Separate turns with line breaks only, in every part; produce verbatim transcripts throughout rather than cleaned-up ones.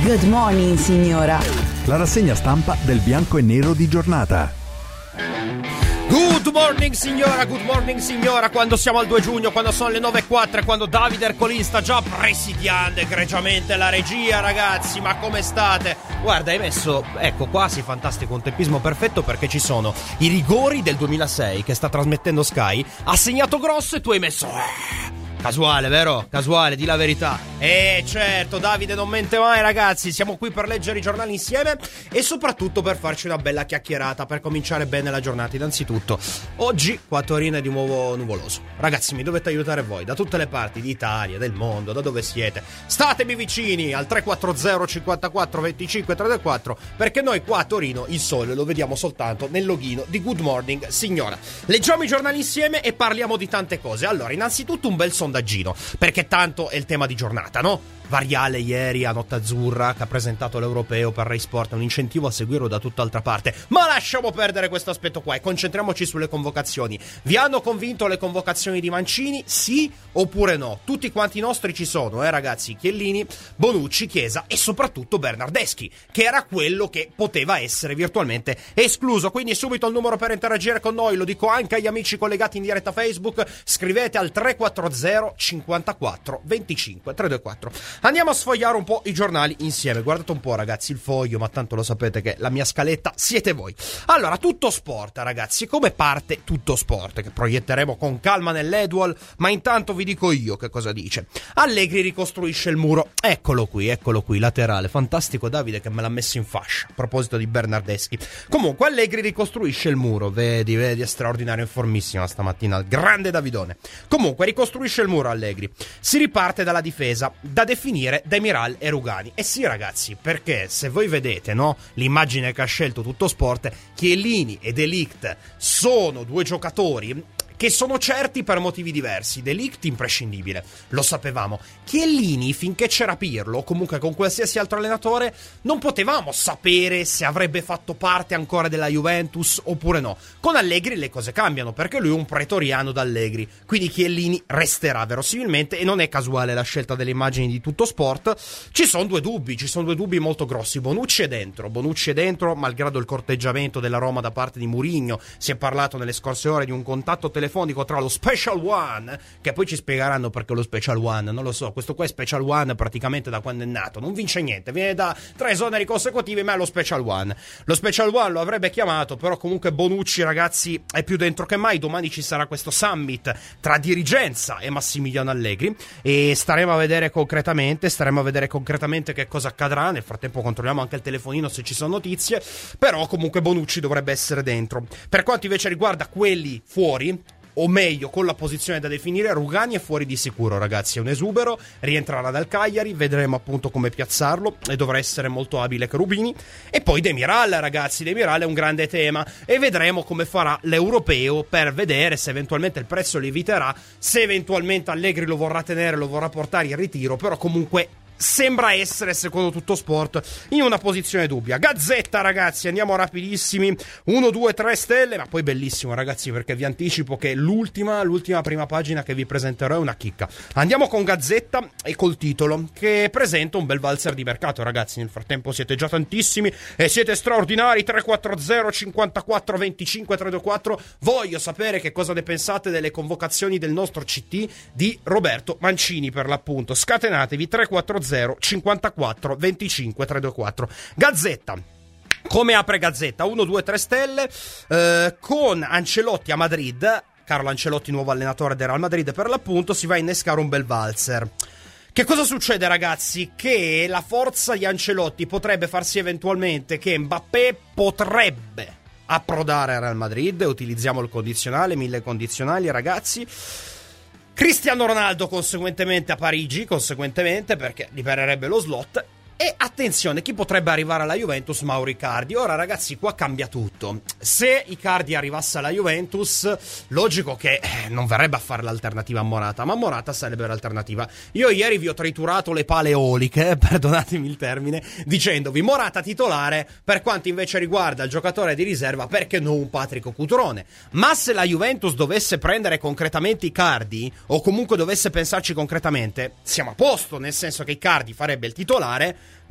Good morning, signora.
La rassegna stampa del bianco e nero di giornata.
Good morning signora, good morning signora, quando siamo al due giugno, quando sono le nove e quattro, quando Davide Ercolin sta già presidiando egregiamente la regia, ragazzi, ma come state? Guarda, hai messo, ecco, quasi fantastico, un tempismo perfetto, perché ci sono i rigori del duemilasei che sta trasmettendo Sky, ha segnato grosso e tu hai messo... Eh, casuale, vero? Casuale, di la verità. Eh, certo, Davide non mente mai, ragazzi. Siamo qui per leggere i giornali insieme e soprattutto per farci una bella chiacchierata, per cominciare bene la giornata. Innanzitutto, oggi qua a Torino è di nuovo nuvoloso. Ragazzi, mi dovete aiutare voi, da tutte le parti d'Italia, del mondo, da dove siete. Statemi vicini al tre quattro zero cinquantaquattro venticinque trentaquattro, perché noi qua a Torino il sole lo vediamo soltanto nel loghino di Good Morning Signora. Leggiamo i giornali insieme e parliamo di tante cose. Allora, innanzitutto un bel sondaggio, perché tanto è il tema di giornata, no? Variale ieri a Notte Azzurra, che ha presentato l'Europeo per Rai Sport, un incentivo a seguirlo da tutt'altra parte. Ma lasciamo perdere questo aspetto qua e concentriamoci sulle convocazioni. Vi hanno convinto le convocazioni di Mancini? Sì oppure no? Tutti quanti i nostri ci sono, eh ragazzi? Chiellini, Bonucci, Chiesa e soprattutto Bernardeschi, che era quello che poteva essere virtualmente escluso. Quindi subito il numero per interagire con noi, lo dico anche agli amici collegati in diretta Facebook, scrivete al tre quattro zero cinquantaquattro venticinque trecentoventuquattro. Andiamo a sfogliare un po' i giornali insieme. Guardate un po', ragazzi, il foglio, ma tanto lo sapete che la mia scaletta siete voi. Allora, tutto sport, ragazzi. Come parte tutto sport? Che proietteremo con calma nell'Edual, ma intanto vi dico io che cosa dice. Allegri ricostruisce il muro. Eccolo qui, eccolo qui, laterale. Fantastico Davide che me l'ha messo in fascia. A proposito di Bernardeschi. Comunque, Allegri ricostruisce il muro. Vedi, vedi, è straordinario, informissima stamattina. Il grande Davidone. Comunque, ricostruisce il muro Allegri. Si riparte dalla difesa, da definire Demiral e Rugani. E sì, ragazzi, perché se voi vedete, no, l'immagine che ha scelto Tutto Sport, Chiellini e De Ligt sono due giocatori che sono certi per motivi diversi. De Ligt imprescindibile, lo sapevamo. Chiellini, finché c'era Pirlo, o comunque con qualsiasi altro allenatore, non potevamo sapere se avrebbe fatto parte ancora della Juventus oppure no. Con Allegri le cose cambiano, perché lui è un pretoriano d'Allegri, quindi Chiellini resterà verosimilmente, e non è casuale la scelta delle immagini di Tutto Sport. Ci sono due dubbi, ci sono due dubbi molto grossi. Bonucci è dentro, Bonucci è dentro, malgrado il corteggiamento della Roma da parte di Mourinho. Si è parlato nelle scorse ore di un contatto telefonico tra lo Special One, che poi ci spiegheranno perché lo Special One, non lo so, questo qua è Special One praticamente da quando è nato, non vince niente, viene da tre esoneri consecutivi, ma è lo Special One. Lo Special One lo avrebbe chiamato, però comunque Bonucci, ragazzi, è più dentro che mai. Domani ci sarà questo summit tra dirigenza e Massimiliano Allegri e staremo a vedere concretamente, staremo a vedere concretamente che cosa accadrà. Nel frattempo controlliamo anche il telefonino se ci sono notizie, però comunque Bonucci dovrebbe essere dentro. Per quanto invece riguarda quelli fuori, o meglio con la posizione da definire, Rugani è fuori di sicuro, ragazzi, è un esubero, rientrerà dal Cagliari, vedremo appunto come piazzarlo e dovrà essere molto abile Cherubini. E poi Demiral, ragazzi, Demiral è un grande tema e vedremo come farà l'Europeo per vedere se eventualmente il prezzo lieviterà, se eventualmente Allegri lo vorrà tenere, lo vorrà portare in ritiro, però comunque sembra essere, secondo Tutto Sport, in una posizione dubbia. Gazzetta, ragazzi, andiamo rapidissimi, uno, due, tre stelle, ma poi bellissimo, ragazzi, perché vi anticipo che l'ultima, l'ultima prima pagina che vi presenterò è una chicca. Andiamo con Gazzetta e col titolo, che presenta un bel valzer di mercato, ragazzi. Nel frattempo siete già tantissimi e siete straordinari. Tre quattro zero cinquantaquattro venticinque trentaquattro. Voglio sapere che cosa ne pensate delle convocazioni del nostro C T di Roberto Mancini, per l'appunto. Scatenatevi. Tre quattro zero cinquantaquattro venticinque trentaquattro. Gazzetta. Come apre Gazzetta? uno, due, tre stelle, eh, con Ancelotti a Madrid. Carlo Ancelotti, nuovo allenatore del Real Madrid, per l'appunto, si va a innescare un bel valzer. Che cosa succede, ragazzi? Che la forza di Ancelotti potrebbe far sì eventualmente che Mbappé potrebbe approdare al Real Madrid. Utilizziamo il condizionale, mille condizionali, ragazzi. Cristiano Ronaldo conseguentemente a Parigi, conseguentemente, perché libererebbe lo slot. E attenzione, chi potrebbe arrivare alla Juventus? Mauro Icardi. Ora, ragazzi, qua cambia tutto. Se Icardi arrivasse alla Juventus, logico che eh, non verrebbe a fare l'alternativa a Morata, ma Morata sarebbe l'alternativa. Io ieri vi ho triturato le pale eoliche, perdonatemi il termine, dicendovi Morata titolare, per quanto invece riguarda il giocatore di riserva, perché non un Patrick Cutrone. Ma se la Juventus dovesse prendere concretamente Icardi, o comunque dovesse pensarci concretamente, siamo a posto, nel senso che Icardi farebbe il titolare,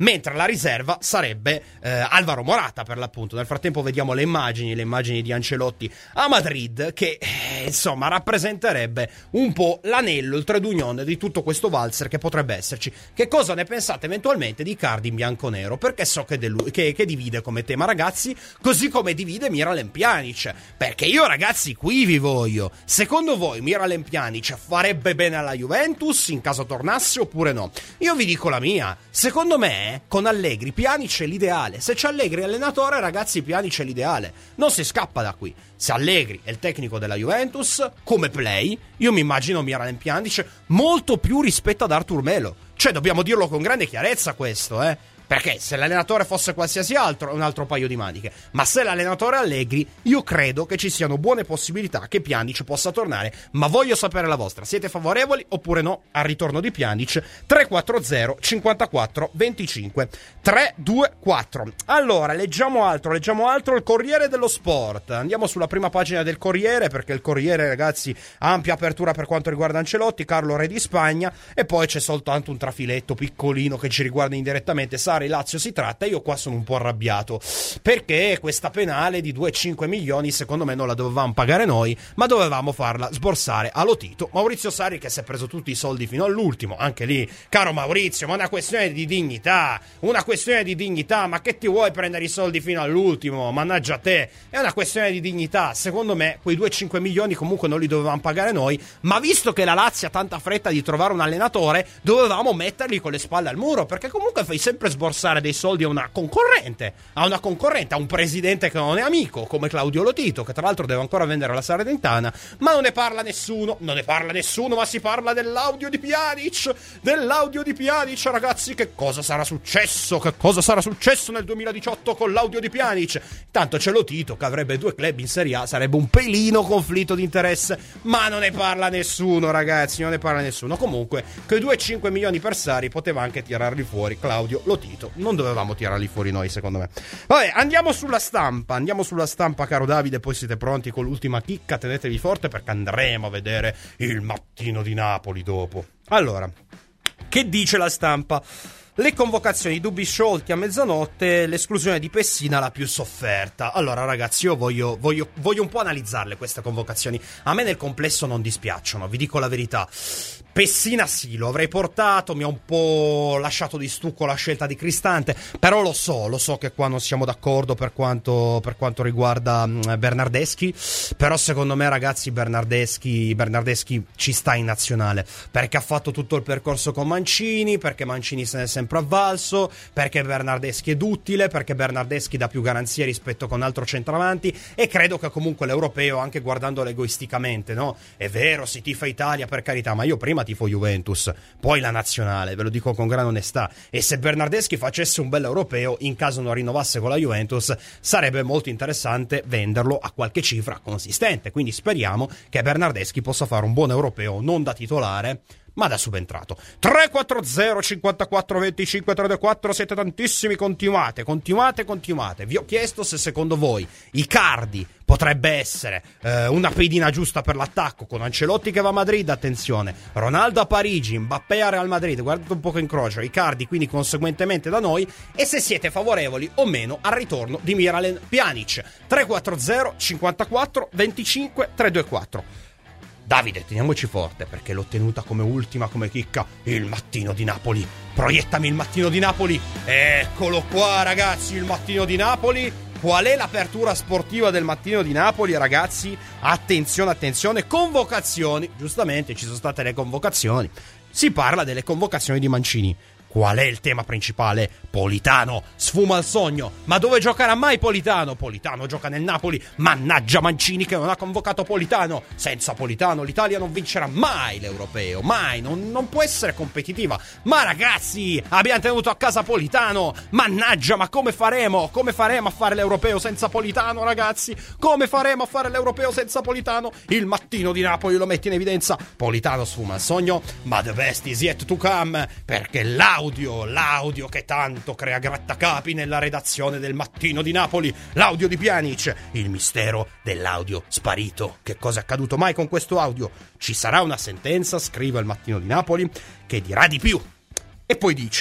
mentre la riserva sarebbe eh, Alvaro Morata, per l'appunto. Nel frattempo vediamo le immagini, le immagini di Ancelotti a Madrid, che eh, insomma rappresenterebbe un po' l'anello, il trade union di tutto questo valzer che potrebbe esserci. Che cosa ne pensate eventualmente di Icardi in bianco-nero? Perché so che, delu- che, che divide come tema, ragazzi, così come divide Miralem Pjanic. Perché io, ragazzi, qui vi voglio. Secondo voi Miralem Pjanic farebbe bene alla Juventus in caso tornasse oppure no? Io vi dico la mia. Secondo me, con Allegri, Pjanic è l'ideale. Se c'è Allegri allenatore, ragazzi, Pjanic è l'ideale. Non si scappa da qui. Se Allegri è il tecnico della Juventus, come play, io mi immagino Miralem Pjanic molto più rispetto ad Artur Melo. Cioè, dobbiamo dirlo con grande chiarezza questo, eh. Perché se l'allenatore fosse qualsiasi altro è un altro paio di maniche, ma se l'allenatore è Allegri, io credo che ci siano buone possibilità che Pjanic possa tornare, ma voglio sapere la vostra. Siete favorevoli oppure no al ritorno di Pjanic? tre quattro zero cinquantaquattro venticinque tre due quattro. Allora, leggiamo altro, leggiamo altro il Corriere dello Sport. Andiamo sulla prima pagina del Corriere, perché il Corriere, ragazzi, ha ampia apertura per quanto riguarda Ancelotti, Carlo Re di Spagna, e poi c'è soltanto un trafiletto piccolino che ci riguarda indirettamente. Sarri Lazio si tratta. Io qua sono un po' arrabbiato perché questa penale di due virgola cinque milioni secondo me non la dovevamo pagare noi, ma dovevamo farla sborsare a Lotito. Maurizio Sarri, che si è preso tutti i soldi fino all'ultimo, anche lì, caro Maurizio, ma una questione di dignità, una questione di dignità, ma che ti vuoi prendere i soldi fino all'ultimo? Mannaggia te, è una questione di dignità. Secondo me quei due virgola cinque milioni comunque non li dovevamo pagare noi, ma visto che la Lazio ha tanta fretta di trovare un allenatore, dovevamo metterli con le spalle al muro, perché comunque fai sempre sborsare dei soldi a una concorrente, a una concorrente, a un presidente che non è amico, come Claudio Lotito, che tra l'altro deve ancora vendere la Salernitana, ma non ne parla nessuno, non ne parla nessuno, ma si parla dell'audio di Pjanic, dell'audio di Pjanic, ragazzi. Che cosa sarà successo? Che cosa sarà successo nel duemiladiciotto con l'audio di Pjanic? Tanto c'è Lotito che avrebbe due club in Serie A, sarebbe un pelino conflitto di interesse, ma non ne parla nessuno, ragazzi, non ne parla nessuno. Comunque, quei due virgola cinque milioni per Sarri poteva anche tirarli fuori Claudio Lotito. Non dovevamo tirarli fuori noi, secondo me. Vabbè, andiamo sulla stampa. Andiamo sulla stampa, caro Davide. Poi siete pronti con l'ultima chicca. Tenetevi forte perché andremo a vedere il Mattino di Napoli dopo. Allora, che dice la stampa? Le convocazioni, dubbi sciolti a mezzanotte, l'esclusione di Pessina la più sofferta. Allora, ragazzi, io voglio, voglio, voglio un po' analizzarle queste convocazioni. A me nel complesso non dispiacciono, vi dico la verità. Pessina sì, lo avrei portato, mi ha un po' lasciato di stucco la scelta di Cristante, però lo so, lo so che qua non siamo d'accordo per quanto, per quanto riguarda um, Bernardeschi, però secondo me, ragazzi, Bernardeschi, Bernardeschi ci sta in nazionale, perché ha fatto tutto il percorso con Mancini, perché Mancini se ne è sempre avvalso, perché Bernardeschi è duttile, perché Bernardeschi dà più garanzie rispetto con altro centravanti, e credo che comunque l'europeo, anche guardandolo egoisticamente, no? È vero, si tifa Italia, per carità, ma io prima tifo Juventus, poi la nazionale, ve lo dico con gran onestà, e se Bernardeschi facesse un bel europeo, in caso non rinnovasse con la Juventus, sarebbe molto interessante venderlo a qualche cifra consistente, quindi speriamo che Bernardeschi possa fare un buon europeo, non da titolare, ma da subentrato. Tre quattro zero cinquantaquattro venticinque tre due quattro, siete tantissimi, continuate, continuate, continuate. Vi ho chiesto se secondo voi Icardi potrebbe essere eh, una pedina giusta per l'attacco, con Ancelotti che va a Madrid, attenzione, Ronaldo a Parigi, Mbappé a Real Madrid, guardate un po' che incrocio, Icardi quindi conseguentemente da noi, e se siete favorevoli o meno al ritorno di Miralem Pjanic. Tre quattro zero cinquantaquattro venticinque tre due quattro. Davide, teniamoci forte, perché l'ho tenuta come ultima, come chicca, il Mattino di Napoli. Proiettami il Mattino di Napoli. Eccolo qua, ragazzi, il Mattino di Napoli. Qual è l'apertura sportiva del Mattino di Napoli, ragazzi? Attenzione, attenzione, convocazioni. Giustamente, ci sono state le convocazioni. Si parla delle convocazioni di Mancini. Qual è il tema principale? Politano, sfuma il sogno. Ma dove giocherà mai Politano? Politano gioca nel Napoli. Mannaggia Mancini che non ha convocato Politano. Senza Politano l'Italia non vincerà mai l'europeo. Mai, non, non può essere competitiva. Ma ragazzi, abbiamo tenuto a casa Politano. Mannaggia, ma come faremo? Come faremo a fare l'europeo senza Politano, ragazzi? Come faremo a fare l'europeo senza Politano? Il Mattino di Napoli lo mette in evidenza. Politano sfuma il sogno, ma the best is yet to come, perché l'audio L'audio, l'audio che tanto crea grattacapi nella redazione del Mattino di Napoli, l'audio di Pjanic, il mistero dell'audio sparito. Che cosa è accaduto mai con questo audio? Ci sarà una sentenza, scrive il Mattino di Napoli, che dirà di più. E poi dice: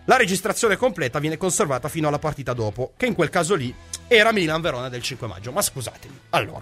La registrazione completa viene conservata fino alla partita dopo, che in quel caso lì era Milan-Verona del cinque maggio. Ma scusatemi, allora,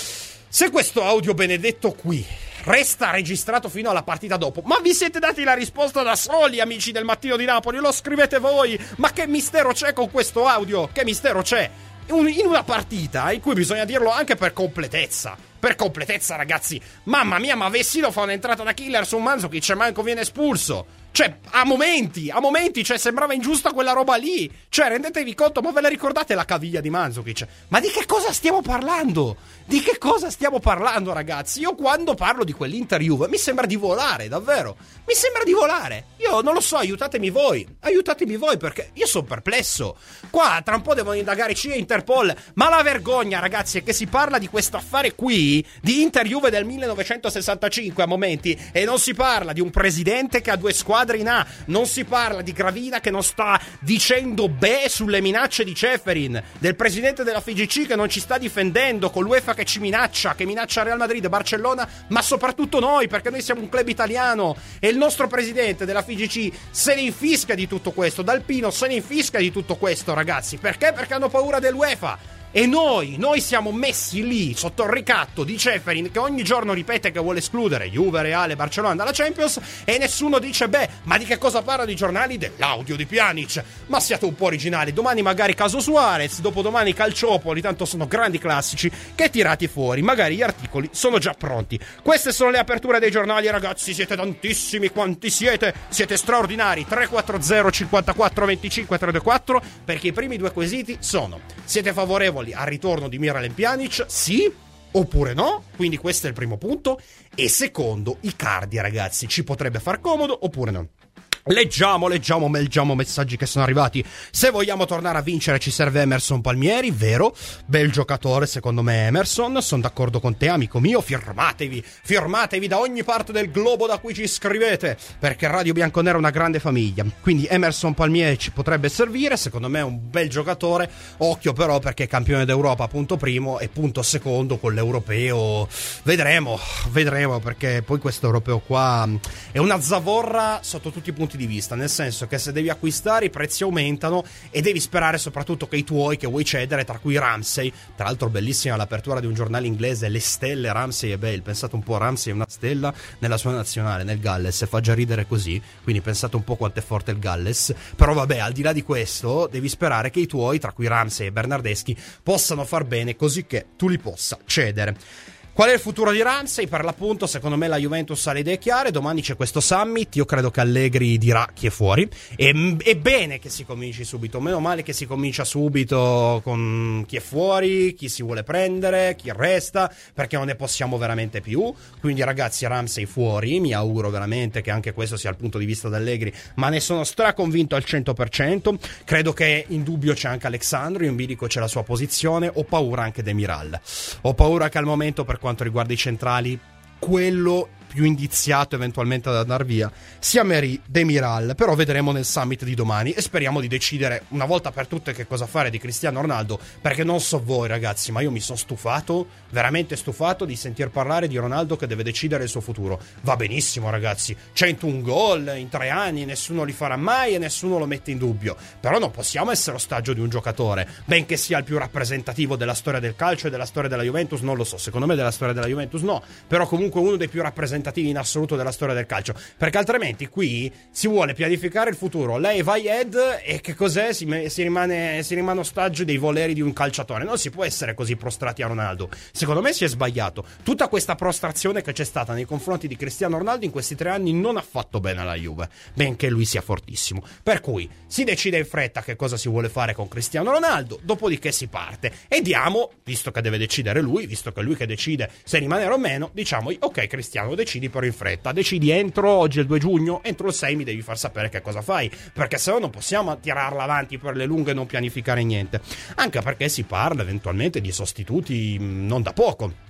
se questo audio benedetto qui resta registrato fino alla partita dopo, ma vi siete dati la risposta da soli, amici del Mattino di Napoli, lo scrivete voi, ma che mistero c'è con questo audio? Che mistero c'è? In una partita in cui bisogna dirlo anche per completezza, per completezza ragazzi, mamma mia, ma Vessino fa un'entrata da killer su Mandzukic e manco viene espulso. Cioè, a momenti, a momenti, cioè, sembrava ingiusta quella roba lì. Cioè, rendetevi conto, ma ve la ricordate la caviglia di Mandzukic? Ma di che cosa stiamo parlando? Di che cosa stiamo parlando, ragazzi? Io quando parlo di quell'Inter Juve mi sembra di volare, davvero. Mi sembra di volare. Io non lo so, aiutatemi voi. Aiutatemi voi, perché io sono perplesso. Qua, tra un po' devono indagare C I A e Interpol. Ma la vergogna, ragazzi, è che si parla di questo affare qui, di Inter Juve del millenovecentosessantacinque a momenti, e non si parla di un presidente che ha due squadre in A, non si parla di Gravina che non sta dicendo beh sulle minacce di Ceferin, del presidente della F I G C che non ci sta difendendo, con l'UEFA che ci minaccia, che minaccia Real Madrid, Barcellona, ma soprattutto noi, perché noi siamo un club italiano, e il nostro presidente della F I G C se ne infischia di tutto questo, D'Alpino se ne infischia di tutto questo, ragazzi. Perché? Perché hanno paura dell'UEFA. E noi, noi siamo messi lì sotto il ricatto di Ceferin, che ogni giorno ripete che vuole escludere Juve, Reale, Barcellona dalla Champions, e nessuno dice beh, ma di che cosa parlano i giornali? Dell'audio di Pjanic. Ma siate un po' originali. Domani magari caso Suarez, dopodomani Calciopoli, tanto sono grandi classici che tirati fuori, magari gli articoli sono già pronti. Queste sono le aperture dei giornali, ragazzi, siete tantissimi, quanti siete? Siete straordinari. Tre quattro zero cinquantaquattro venticinque trentaquattro, perché i primi due quesiti sono: siete favorevoli al ritorno di Miralem Pjanic, sì oppure no? Quindi questo è il primo punto. E secondo, Icardi, ragazzi, ci potrebbe far comodo oppure no? Leggiamo, leggiamo, leggiamo messaggi che sono arrivati. Se vogliamo tornare a vincere ci serve Emerson Palmieri, vero? Bel giocatore secondo me Emerson, sono d'accordo con te amico mio, firmatevi, firmatevi da ogni parte del globo da cui ci scrivete, perché Radio Bianconera è una grande famiglia. Quindi Emerson Palmieri ci potrebbe servire, secondo me è un bel giocatore, occhio però perché è campione d'Europa punto primo e punto secondo con l'europeo. Vedremo, vedremo, perché poi questo europeo qua è una zavorra sotto tutti i punti di vista, nel senso che se devi acquistare i prezzi aumentano e devi sperare soprattutto che i tuoi che vuoi cedere, tra cui Ramsey, tra l'altro bellissima l'apertura di un giornale inglese, le stelle Ramsey e Bale, pensate un po', Ramsey è una stella nella sua nazionale, nel Galles, e fa già ridere così, quindi pensate un po' quanto è forte il Galles. Però vabbè, al di là di questo devi sperare che i tuoi, tra cui Ramsey e Bernardeschi, possano far bene così che tu li possa cedere. Qual è il futuro di Ramsey? Per l'appunto, secondo me la Juventus ha le idee chiare. Domani c'è questo summit. Io credo che Allegri dirà chi è fuori. E, è bene che si cominci subito. Meno male che si comincia subito con chi è fuori, chi si vuole prendere, chi resta, perché non ne possiamo veramente più. Quindi, ragazzi, Ramsey fuori. Mi auguro veramente che anche questo sia il punto di vista di Allegri, ma ne sono straconvinto al cento per cento. Credo che in dubbio c'è anche Alexandro. In bilico c'è la sua posizione. Ho paura anche Demiral. Ho paura che al momento, per quanto riguarda i centrali, quello più indiziato eventualmente ad andar via sia Merì, Demiral. Però vedremo nel summit di domani e speriamo di decidere una volta per tutte che cosa fare di Cristiano Ronaldo, perché non so voi ragazzi, ma io mi sono stufato, veramente stufato di sentir parlare di Ronaldo che deve decidere il suo futuro. Va benissimo ragazzi, centouno gol in tre anni, nessuno li farà mai e nessuno lo mette in dubbio, però non possiamo essere ostaggio di un giocatore, benché sia il più rappresentativo della storia del calcio e della storia della Juventus, non lo so, secondo me della storia della Juventus no, però comunque uno dei più rappresentativi in assoluto della storia del calcio, perché altrimenti qui si vuole pianificare il futuro, lei va Ed e che cos'è? Si, me, si, rimane, si rimane ostaggio dei voleri di un calciatore. Non si può essere così prostrati a Ronaldo, secondo me si è sbagliato. Tutta questa prostrazione che c'è stata nei confronti di Cristiano Ronaldo in questi tre anni non ha fatto bene alla Juve, benché lui sia fortissimo, per cui si decide in fretta che cosa si vuole fare con Cristiano Ronaldo, dopodiché si parte e diamo, visto che deve decidere lui, visto che è lui che decide se rimanere o meno, diciamo ok Cristiano, decidi però in fretta, decidi entro, oggi è il due giugno, entro il sei mi devi far sapere che cosa fai, perché se no non possiamo tirarla avanti per le lunghe e non pianificare niente, anche perché si parla eventualmente di sostituti non da poco.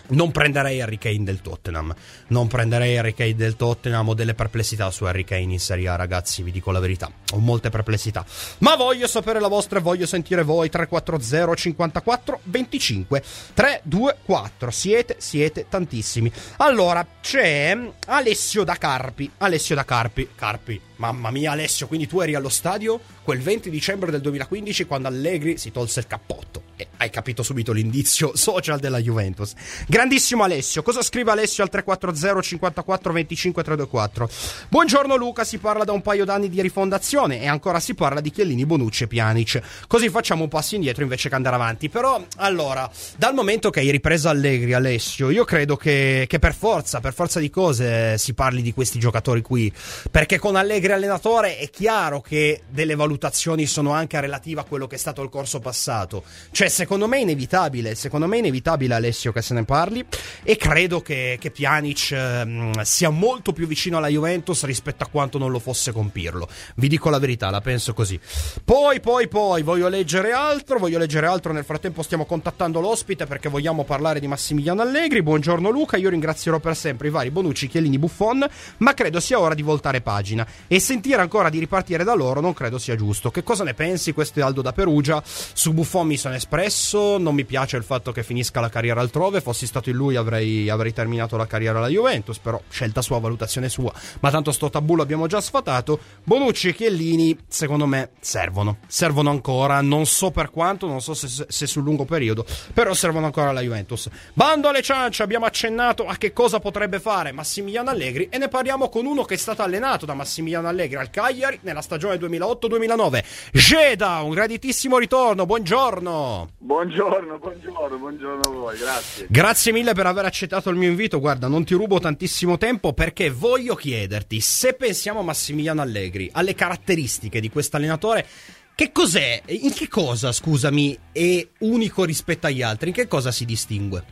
Non prenderei Harry Kane del Tottenham. Non prenderei Harry Kane del Tottenham. Ho delle perplessità su Harry Kane in Serie A, ragazzi, vi dico la verità. Ho molte perplessità. Ma voglio sapere la vostra e voglio sentire voi. Tre quattro zero cinquantaquattro venticinque tre due quattro. Siete, siete tantissimi. Allora, c'è Alessio da Carpi. Alessio da Carpi. Carpi. Mamma mia, Alessio, quindi tu eri allo stadio quel venti dicembre del duemilaquindici quando Allegri si tolse il cappotto. E hai capito subito l'indizio social della Juventus. Grandissimo Alessio. Cosa scrive Alessio al tre quattro zero cinquantaquattro venticinque tre due quattro? Buongiorno Luca, si parla da un paio d'anni di rifondazione e ancora si parla di Chiellini, Bonucci e Pjanic. Così facciamo un passo indietro invece che andare avanti. Però, allora, dal momento che hai ripreso Allegri, Alessio, io credo che, che per forza, per forza di cose si parli di questi giocatori qui. Perché con Allegri allenatore è chiaro che delle valutazioni sono anche relative a quello che è stato il corso passato. Cioè, secondo me è inevitabile, secondo me è inevitabile, Alessio, che se ne parli, e credo che, che Pjanic eh, sia molto più vicino alla Juventus rispetto a quanto non lo fosse con Pirlo. Vi dico la verità, la penso così. Poi, poi, poi, voglio leggere altro, voglio leggere altro, nel frattempo stiamo contattando l'ospite perché vogliamo parlare di Massimiliano Allegri. Buongiorno Luca, io ringrazierò per sempre i vari Bonucci, Chiellini, Buffon, ma credo sia ora di voltare pagina e sentire ancora di ripartire da loro non credo sia giusto. Che cosa ne pensi? Questo è Aldo da Perugia. Su Buffon mi sono espresso, non mi piace il fatto che finisca la carriera altrove, fossi stato in lui avrei, avrei terminato la carriera alla Juventus, però scelta sua, valutazione sua, ma tanto sto tabù l'abbiamo già sfatato. Bonucci e Chiellini secondo me servono, servono ancora, non so per quanto, non so se, se sul lungo periodo, però servono ancora alla Juventus. Bando alle ciance, abbiamo accennato a che cosa potrebbe fare Massimiliano Allegri e ne parliamo con uno che è stato allenato da Massimiliano Allegri al Cagliari nella stagione duemilaotto duemilanove. Geda, un graditissimo ritorno, buongiorno.
Buongiorno, buongiorno, buongiorno a voi, grazie.
Grazie mille per aver accettato il mio invito. Guarda, non ti rubo tantissimo tempo perché voglio chiederti, se pensiamo a Massimiliano Allegri, alle caratteristiche di questo allenatore, che cos'è, in che cosa, scusami, è unico rispetto agli altri, in che cosa si distingue?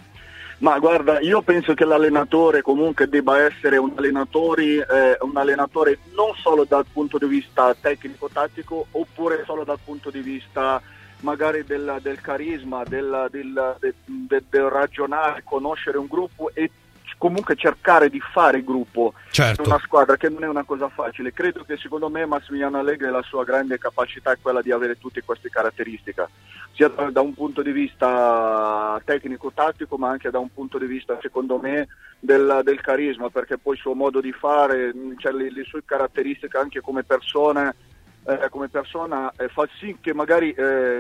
Ma guarda, io penso che l'allenatore comunque debba essere un allenatore, eh, un allenatore non solo dal punto di vista tecnico-tattico, oppure solo dal punto di vista magari del, del carisma, del, del, del, del, del ragionare, conoscere un gruppo e comunque cercare di fare gruppo,
certo,
in una squadra, che non è una cosa facile. Credo che secondo me Massimiliano Allegri, la sua grande capacità è quella di avere tutte queste caratteristiche, sia da, da un punto di vista tecnico-tattico, ma anche da un punto di vista, secondo me, del, del carisma, perché poi il suo modo di fare, cioè le, le sue caratteristiche anche come persona, eh, come persona eh, fa sì che magari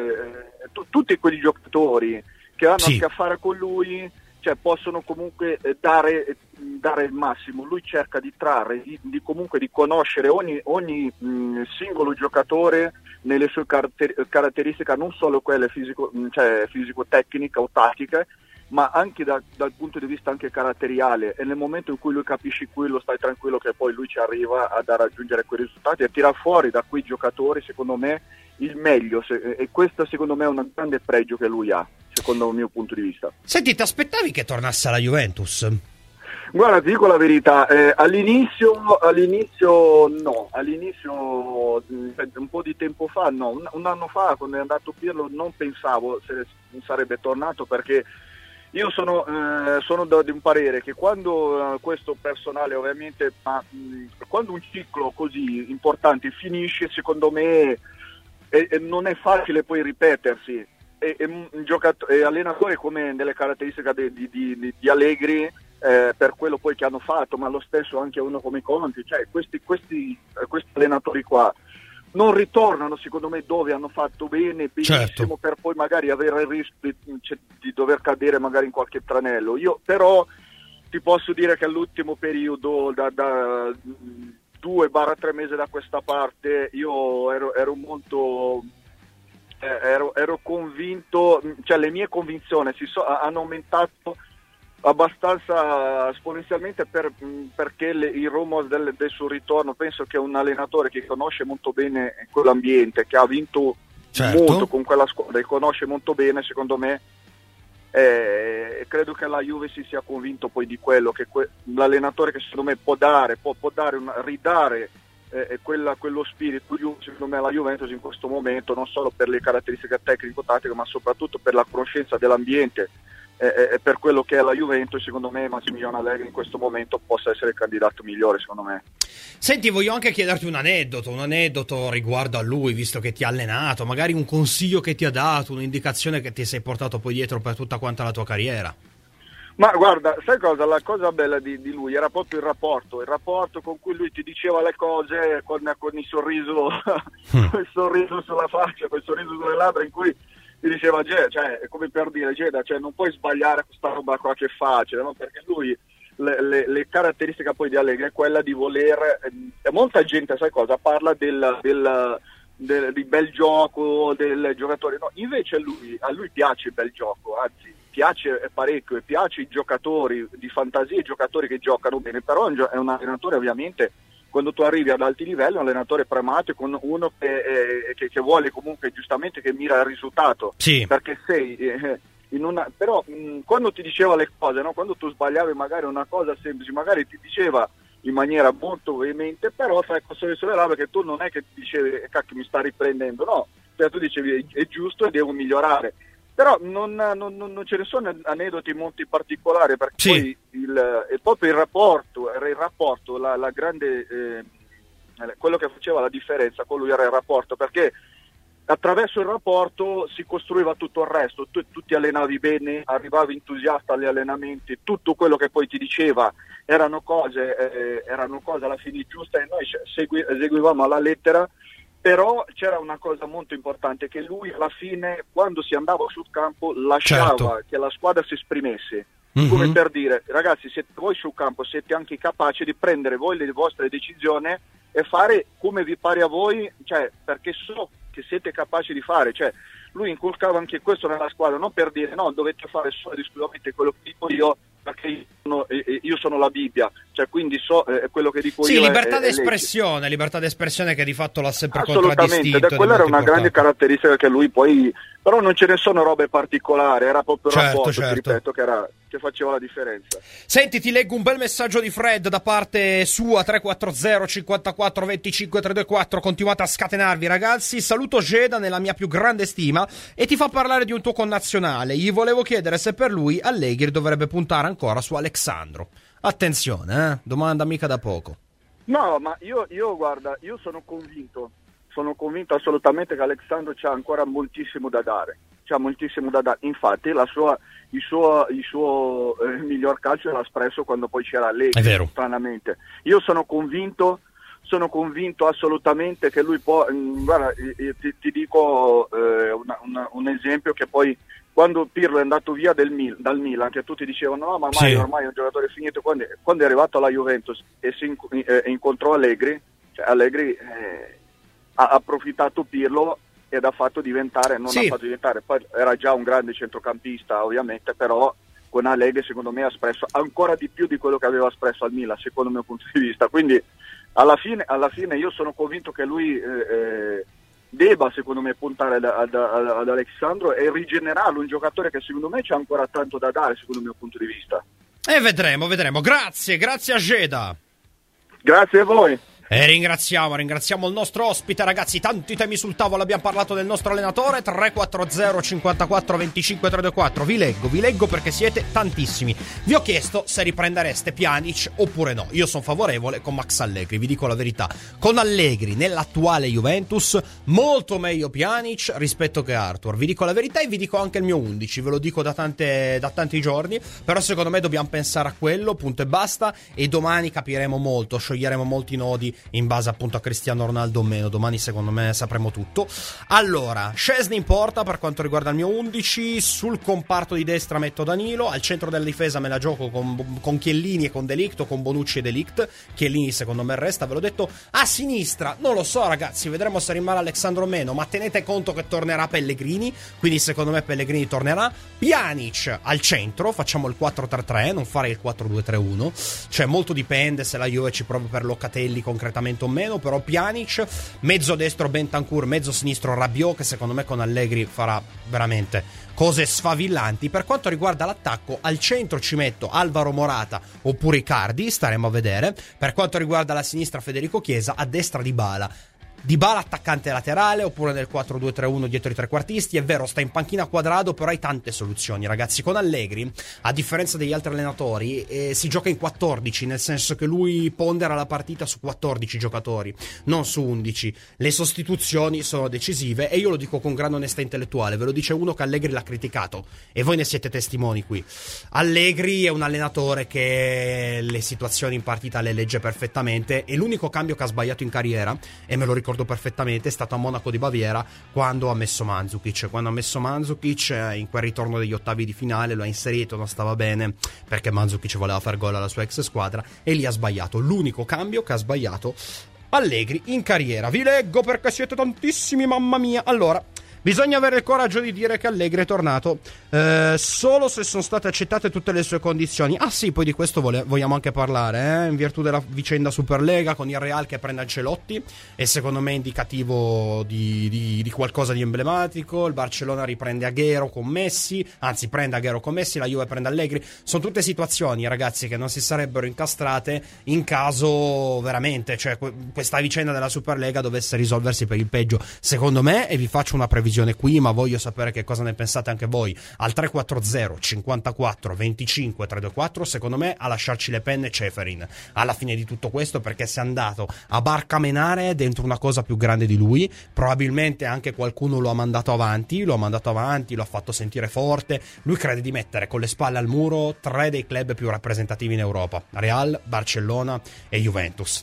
eh, t- tutti quegli giocatori che hanno
sì.
a che fare con lui, cioè possono comunque eh, dare, eh, dare il massimo. Lui cerca di trarre, di, di comunque di conoscere ogni, ogni mh, singolo giocatore nelle sue caratter- caratteristiche, non solo quelle fisico, cioè fisico-tecniche o tattiche, ma anche da, dal punto di vista anche caratteriale, e nel momento in cui lui capisci quello, stai tranquillo che poi lui ci arriva a, a raggiungere quei risultati e tira fuori da quei giocatori, secondo me, il meglio, se, e questo secondo me è un grande pregio che lui ha, secondo il mio punto di vista.
Senti, ti aspettavi che tornasse alla Juventus?
Guarda, ti dico la verità, eh, all'inizio, all'inizio no, all'inizio un po' di tempo fa, no, un, un anno fa quando è andato Pirlo non pensavo se sarebbe tornato, perché io sono, eh, sono da, di un parere che quando eh, questo personale ovviamente, ma, mh, quando un ciclo così importante finisce, secondo me e, e non è facile poi ripetersi, e, e un giocatore, allenatore come nelle caratteristiche di, di, di, di Allegri, eh, per quello poi che hanno fatto, ma lo stesso anche uno come Conti, cioè questi, questi, questi allenatori qua non ritornano secondo me dove hanno fatto bene, benissimo, certo, per poi magari avere il rischio di, di dover cadere magari in qualche tranello. Io però ti posso dire che all'ultimo periodo, da, da due barra tre mesi da questa parte, io ero, ero molto eh, ero, ero convinto, cioè le mie convinzioni si so, hanno aumentato abbastanza esponenzialmente, per, perché le, il rumore del, del suo ritorno, penso che un allenatore che conosce molto bene quell'ambiente, che ha vinto certo. molto con quella squadra e conosce molto bene, secondo me eh, credo che la Juve si sia convinto poi di quello, che que, l'allenatore che secondo me può dare, può, può dare una, ridare eh, quella, quello spirito, secondo me, alla Juventus in questo momento, non solo per le caratteristiche tecnico-tattiche, ma soprattutto per la conoscenza dell'ambiente, eh, eh, per quello che è la Juventus, secondo me Massimiliano Allegri in questo momento possa essere il candidato migliore, secondo me.
Senti, voglio anche chiederti un aneddoto, un aneddoto riguardo a lui, visto che ti ha allenato, magari un consiglio che ti ha dato, un'indicazione che ti sei portato poi dietro per tutta quanta la tua carriera.
Ma guarda, sai cosa? La cosa bella di, di lui era proprio il rapporto, il rapporto con cui lui ti diceva le cose con, con il sorriso, mm. con il sorriso sulla faccia, con il sorriso sulle labbra, in cui ti diceva, cioè, è come per dire, Geda, cioè, non puoi sbagliare questa roba qua che è facile, no? Perché lui, le, le, le caratteristiche poi di Allegri è quella di voler, eh, molta gente, sai cosa, parla del, del, del, del bel gioco, del giocatore, no, invece lui, a lui piace il bel gioco, anzi, piace parecchio e piace i giocatori di fantasia, i giocatori che giocano bene, però è un allenatore ovviamente, quando tu arrivi ad alti livelli, è un allenatore pragmatico, uno che, eh, che, che vuole comunque giustamente che mira al risultato,
sì. Perché
sei eh, in una, però mh, quando ti diceva le cose, no? Quando tu sbagliavi magari una cosa semplice, magari ti diceva in maniera molto veemente, però fai cose sulle labbra che tu non è che ti dicevi cacchio mi sta riprendendo, no, cioè, tu dicevi è, è giusto e devo migliorare. Però non, non, non ce ne sono aneddoti molto particolari, perché sì. Poi il, è proprio il rapporto, era il rapporto, la, la grande, eh, quello che faceva la differenza con lui era il rapporto, perché attraverso il rapporto si costruiva tutto il resto, tu, tu ti allenavi bene, arrivavi entusiasta agli allenamenti, tutto quello che poi ti diceva erano cose, eh, erano cose alla fine giuste e noi segui, eseguivamo alla lettera. Però c'era una cosa molto importante, che lui alla fine, quando si andava sul campo, lasciava certo. che la squadra si esprimesse, mm-hmm. come per dire, ragazzi, siete voi sul campo, siete anche capaci di prendere voi le vostre decisioni e fare come vi pare a voi, cioè perché so che siete capaci di fare, cioè lui inculcava anche questo nella squadra, non per dire no, dovete fare solo ed esclusivamente quello che dico io, perché io sono, io sono la Bibbia, cioè quindi so eh, quello che dico
sì,
io.
Sì, libertà
è,
d'espressione, è libertà d'espressione che di fatto l'ha sempre
contraddistinto. Assolutamente, quella era una grande caratteristica che lui poi, però non ce ne sono robe particolari, era proprio il
certo,
rapporto,
certo.
ti ripeto, che, era, che faceva la differenza.
Senti, ti leggo un bel messaggio di Fred da parte sua, tre quattro zero cinquantaquattro venticinque trecentoventiquattro, continuate a scatenarvi ragazzi, saluto Geda nella mia più grande stima e ti fa parlare di un tuo connazionale, gli volevo chiedere se per lui Allegri dovrebbe puntare ancora su Alexandro. Attenzione, eh? Domanda mica da poco.
No, ma io, io guarda, io sono convinto, sono convinto assolutamente che Alexandro c'ha ancora moltissimo da dare, c'ha moltissimo da dare. Infatti la sua, il suo, il suo eh, miglior calcio l'ha espresso quando poi c'era Allegri,
è vero.
Stranamente. Io sono convinto, sono convinto assolutamente che lui può, mh, guarda, eh, ti, ti dico eh, una, una, un esempio che poi quando Pirlo è andato via del Mil, dal Milan, che tutti dicevano no ma mai, sì. ormai è un giocatore finito, quando, quando è arrivato alla Juventus e si inc- eh, incontrò Allegri, cioè Allegri eh, ha approfittato Pirlo ed ha fatto diventare, non sì. ha fatto diventare, poi era già un grande centrocampista ovviamente, però con Allegri secondo me ha espresso ancora di più di quello che aveva espresso al Milan, secondo il mio punto di vista, quindi alla fine, alla fine io sono convinto che lui... Eh, eh, debba secondo me puntare ad, ad, ad Alexandro e rigenerarlo, un giocatore che secondo me c'ha ancora tanto da dare secondo il mio punto di vista.
E vedremo, vedremo. Grazie, grazie a Geda.
Grazie a voi.
E ringraziamo, ringraziamo il nostro ospite, ragazzi. Tanti temi sul tavolo, abbiamo parlato del nostro allenatore. Tre quattro zero cinquantaquattro venticinque trentaquattro. Vi leggo, vi leggo perché siete tantissimi. Vi ho chiesto se riprendereste Pjanic oppure no. Io sono favorevole con Max Allegri, vi dico la verità. Con Allegri nell'attuale Juventus molto meglio Pjanic rispetto che Arthur. Vi dico la verità e vi dico anche il mio undici, ve lo dico da tante da tanti giorni, però secondo me dobbiamo pensare a quello, punto e basta, e domani capiremo molto, scioglieremo molti nodi in base appunto a Cristiano Ronaldo o meno. Domani secondo me sapremo tutto. Allora, Szczesny in porta per quanto riguarda il mio undici. Sul comparto di destra metto Danilo, al centro della difesa me la gioco con, con Chiellini e con De Ligt, o con Bonucci e De Ligt. Chiellini secondo me resta, ve l'ho detto. A sinistra non lo so ragazzi, vedremo se rimane Alexandro o meno, ma tenete conto che tornerà Pellegrini, quindi secondo me Pellegrini tornerà. Pjanic al centro, facciamo il quattro tre tre, non fare il quattro due tre uno, cioè molto dipende se la Juve ci prova per Locatelli concretamente o meno, però Pjanic, mezzo destro Bentancur, mezzo sinistro Rabiot, che secondo me con Allegri farà veramente cose sfavillanti. Per quanto riguarda l'attacco, al centro ci metto Alvaro Morata oppure Icardi, staremo a vedere. Per quanto riguarda la sinistra Federico Chiesa, a destra Dybala. Dybala attaccante laterale oppure nel quattro due tre uno dietro i trequartisti. È vero, sta in panchina Quadrado, però hai tante soluzioni, ragazzi. Con Allegri, a differenza degli altri allenatori, eh, si gioca in quattordici, nel senso che lui pondera la partita su quattordici giocatori, non su undici. Le sostituzioni sono decisive e io lo dico con grande onestà intellettuale, ve lo dice uno che Allegri l'ha criticato e voi ne siete testimoni qui. Allegri è un allenatore che le situazioni in partita le legge perfettamente e l'unico cambio che ha sbagliato in carriera, e me lo ricordo perfettamente, è stato a Monaco di Baviera quando ha messo Mandzukic. Quando ha messo Mandzukic in quel ritorno degli ottavi di finale lo ha inserito, non stava bene perché Mandzukic voleva far gol alla sua ex squadra e lì ha sbagliato. L'unico cambio che ha sbagliato Allegri in carriera. Vi leggo perché siete tantissimi, mamma mia. Allora, bisogna avere il coraggio di dire che Allegri è tornato eh, solo se sono state accettate tutte le sue condizioni. Ah sì, poi di questo vole- vogliamo anche parlare, eh? In virtù della vicenda Superlega con il Real che prende Ancelotti, e secondo me è indicativo di, di, di qualcosa di emblematico. Il Barcellona riprende Agüero con Messi, anzi prende Agüero con Messi, la Juve prende Allegri. Sono tutte situazioni, ragazzi, che non si sarebbero incastrate in caso veramente, cioè questa vicenda della Superlega dovesse risolversi per il peggio, secondo me, e vi faccio una previsione qui, ma voglio sapere che cosa ne pensate anche voi. Al tre quattro zero cinquantaquattro venticinque trecentoventuquattro, secondo me a lasciarci le penne Ceferin alla fine di tutto questo, perché si è andato a barcamenare dentro una cosa più grande di lui. Probabilmente anche qualcuno lo ha mandato avanti, lo ha mandato avanti, lo ha fatto sentire forte. Lui crede di mettere con le spalle al muro tre dei club più rappresentativi in Europa: Real, Barcellona e Juventus.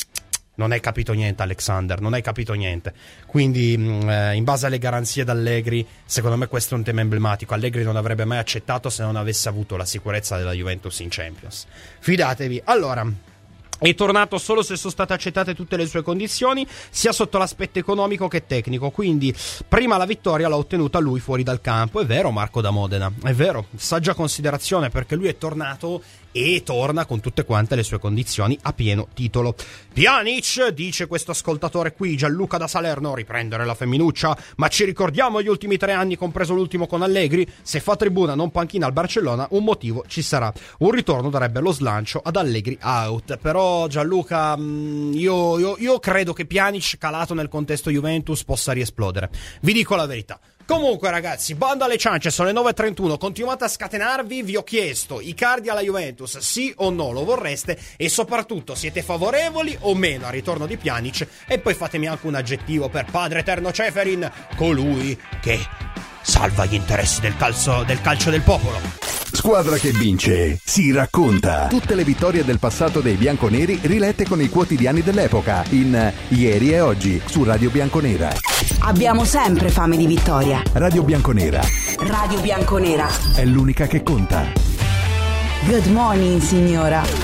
Non hai capito niente, Alexander, non hai capito niente. Quindi, eh, in base alle garanzie d'Allegri, secondo me questo è un tema emblematico. Allegri non avrebbe mai accettato se non avesse avuto la sicurezza della Juventus in Champions. Fidatevi. Allora, è tornato solo se sono state accettate tutte le sue condizioni, sia sotto l'aspetto economico che tecnico. Quindi prima la vittoria l'ha ottenuta lui fuori dal campo. È vero, Marco da Modena, è vero, saggia considerazione, perché lui è tornato e torna con tutte quante le sue condizioni a pieno titolo. Pjanic, dice questo ascoltatore qui, Gianluca da Salerno, riprendere la femminuccia, ma ci ricordiamo gli ultimi tre anni, compreso l'ultimo con Allegri? Se fa tribuna non panchina al Barcellona, un motivo ci sarà. Un ritorno darebbe lo slancio ad Allegri out. Però Gianluca, io, io, io credo che Pjanic, calato nel contesto Juventus, possa riesplodere. Vi dico la verità. Comunque, ragazzi, bando alle ciance, sono le nove e trentuno, continuate a scatenarvi. Vi ho chiesto, Icardi alla Juventus, sì o no, lo vorreste? E soprattutto, siete favorevoli o meno al ritorno di Pjanic? E poi fatemi anche un aggettivo per padre eterno Ceferin, colui che salva gli interessi del calcio del, calcio del popolo.
Squadra che vince si racconta. Tutte le vittorie del passato dei bianconeri rilette con i quotidiani dell'epoca in Ieri e Oggi su Radio Bianconera.
Abbiamo sempre fame di vittoria.
Radio Bianconera.
Radio Bianconera
È l'unica che conta.
Good morning, signora.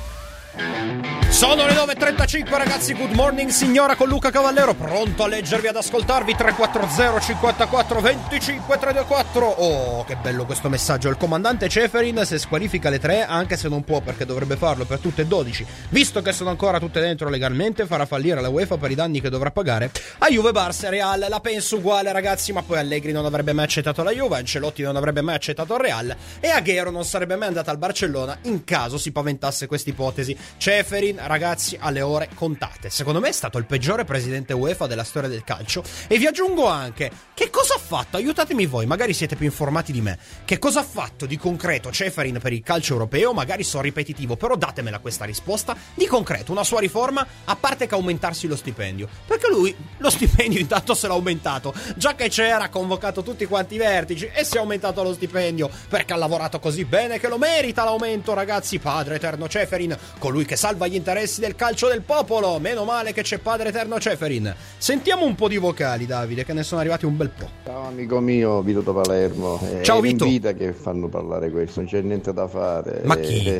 Sono le nove e trentacinque, ragazzi. Good morning, signora, con Luca Cavallero, pronto a leggervi, ad ascoltarvi. Tre quattro zero cinquantaquattro venticinque trentaquattro. Oh, che bello questo messaggio. Il comandante Ceferin se squalifica le tre, anche se non può, perché dovrebbe farlo per tutte e dodici, visto che sono ancora tutte dentro legalmente, farà fallire la UEFA per i danni che dovrà pagare a Juve, Barça e Real. La penso uguale, ragazzi, ma poi Allegri non avrebbe mai accettato la Juve, Ancelotti non avrebbe mai accettato il Real e Agüero non sarebbe mai andato al Barcellona in caso si paventasse questa ipotesi. Ceferin, ragazzi, alle ore contate. Secondo me è stato il peggiore presidente UEFA della storia del calcio. E vi aggiungo anche, che cosa ha fatto? Aiutatemi voi, magari siete più informati di me. Che cosa ha fatto di concreto Ceferin per il calcio europeo? Magari sono ripetitivo, però datemela questa risposta. Di concreto, una sua riforma, a parte che aumentarsi lo stipendio. Perché lui lo stipendio intanto se l'ha aumentato. Già che c'era, ha convocato tutti quanti i vertici e si è aumentato lo stipendio, perché ha lavorato così bene che lo merita l'aumento, ragazzi. Padre eterno Ceferin, colui che salva gli interessi del calcio del popolo. Meno male che c'è padre eterno Ceferin. Sentiamo un po' di vocali, Davide, che ne sono arrivati un bel po'.
Ciao amico mio, Vito da Palermo.
Ciao
è
Vito.
È in vita che fanno parlare questo, non c'è niente da fare.
Ma chi?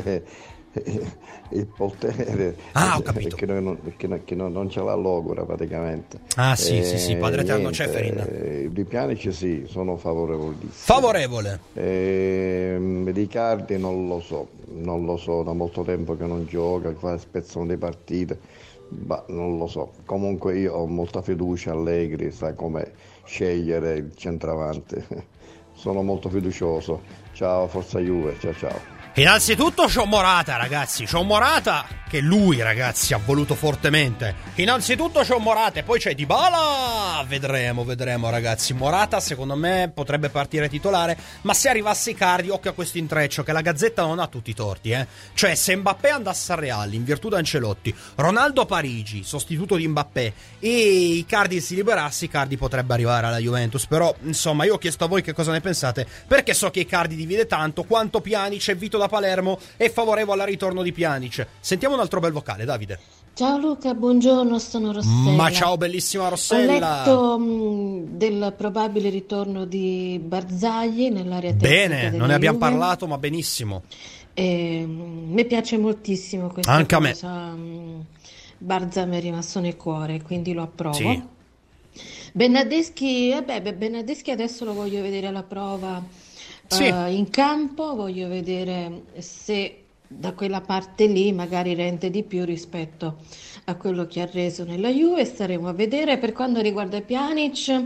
Il potere.
Ah, ho capito.
Perché, noi non, perché, non, perché non, non ce l'ha l'Ogura praticamente.
Ah sì,
eh,
sì, sì, padre eterno Ceferin.
Eh, di Pjanic sì, sono favorevolissimo.
Favorevole.
Eh, Riccardi non lo so, non lo so, da molto tempo che non gioca, che fa spezzone di partite. Bah, non lo so. Comunque io ho molta fiducia, Allegri sa come scegliere il centravanti. Sono molto fiducioso. Ciao, forza Juve, ciao ciao.
Innanzitutto c'ho Morata, ragazzi, c'ho Morata che lui, ragazzi, ha voluto fortemente. Innanzitutto c'ho Morata e poi c'è Dybala. Vedremo, vedremo, ragazzi. Morata secondo me potrebbe partire titolare, ma se arrivasse Icardi, occhio a questo intreccio, che la Gazzetta non ha tutti i torti, eh. Cioè, se Mbappé andasse al Real in virtù di Ancelotti, Ronaldo a Parigi, sostituto di Mbappé, e Icardi si liberasse, Icardi potrebbe arrivare alla Juventus. Però, insomma, io ho chiesto a voi che cosa ne pensate, perché so che Icardi divide tanto quanto Pjanic, e Vito da Palermo è favorevole al ritorno di Pjanic. Sentiamo un altro bel vocale, Davide.
Ciao Luca, buongiorno, sono Rossella.
Ma ciao bellissima Rossella.
Ho letto mh, del probabile ritorno di Barzagli nell'area tecnica.
Bene, non ne abbiamo
Juve.
parlato, ma benissimo.
E, mh, mi piace moltissimo questa
Anche
cosa.
a me.
Mh, Barza mi è rimasto nel cuore, quindi lo approvo.
Sì.
Bernardeschi, vabbè, beh, Bernardeschi adesso lo voglio vedere alla prova
Sì.
uh, in campo, voglio vedere se da quella parte lì magari rende di più rispetto a quello che ha reso nella Juve. Staremo a vedere. Per quanto riguarda Pjanic,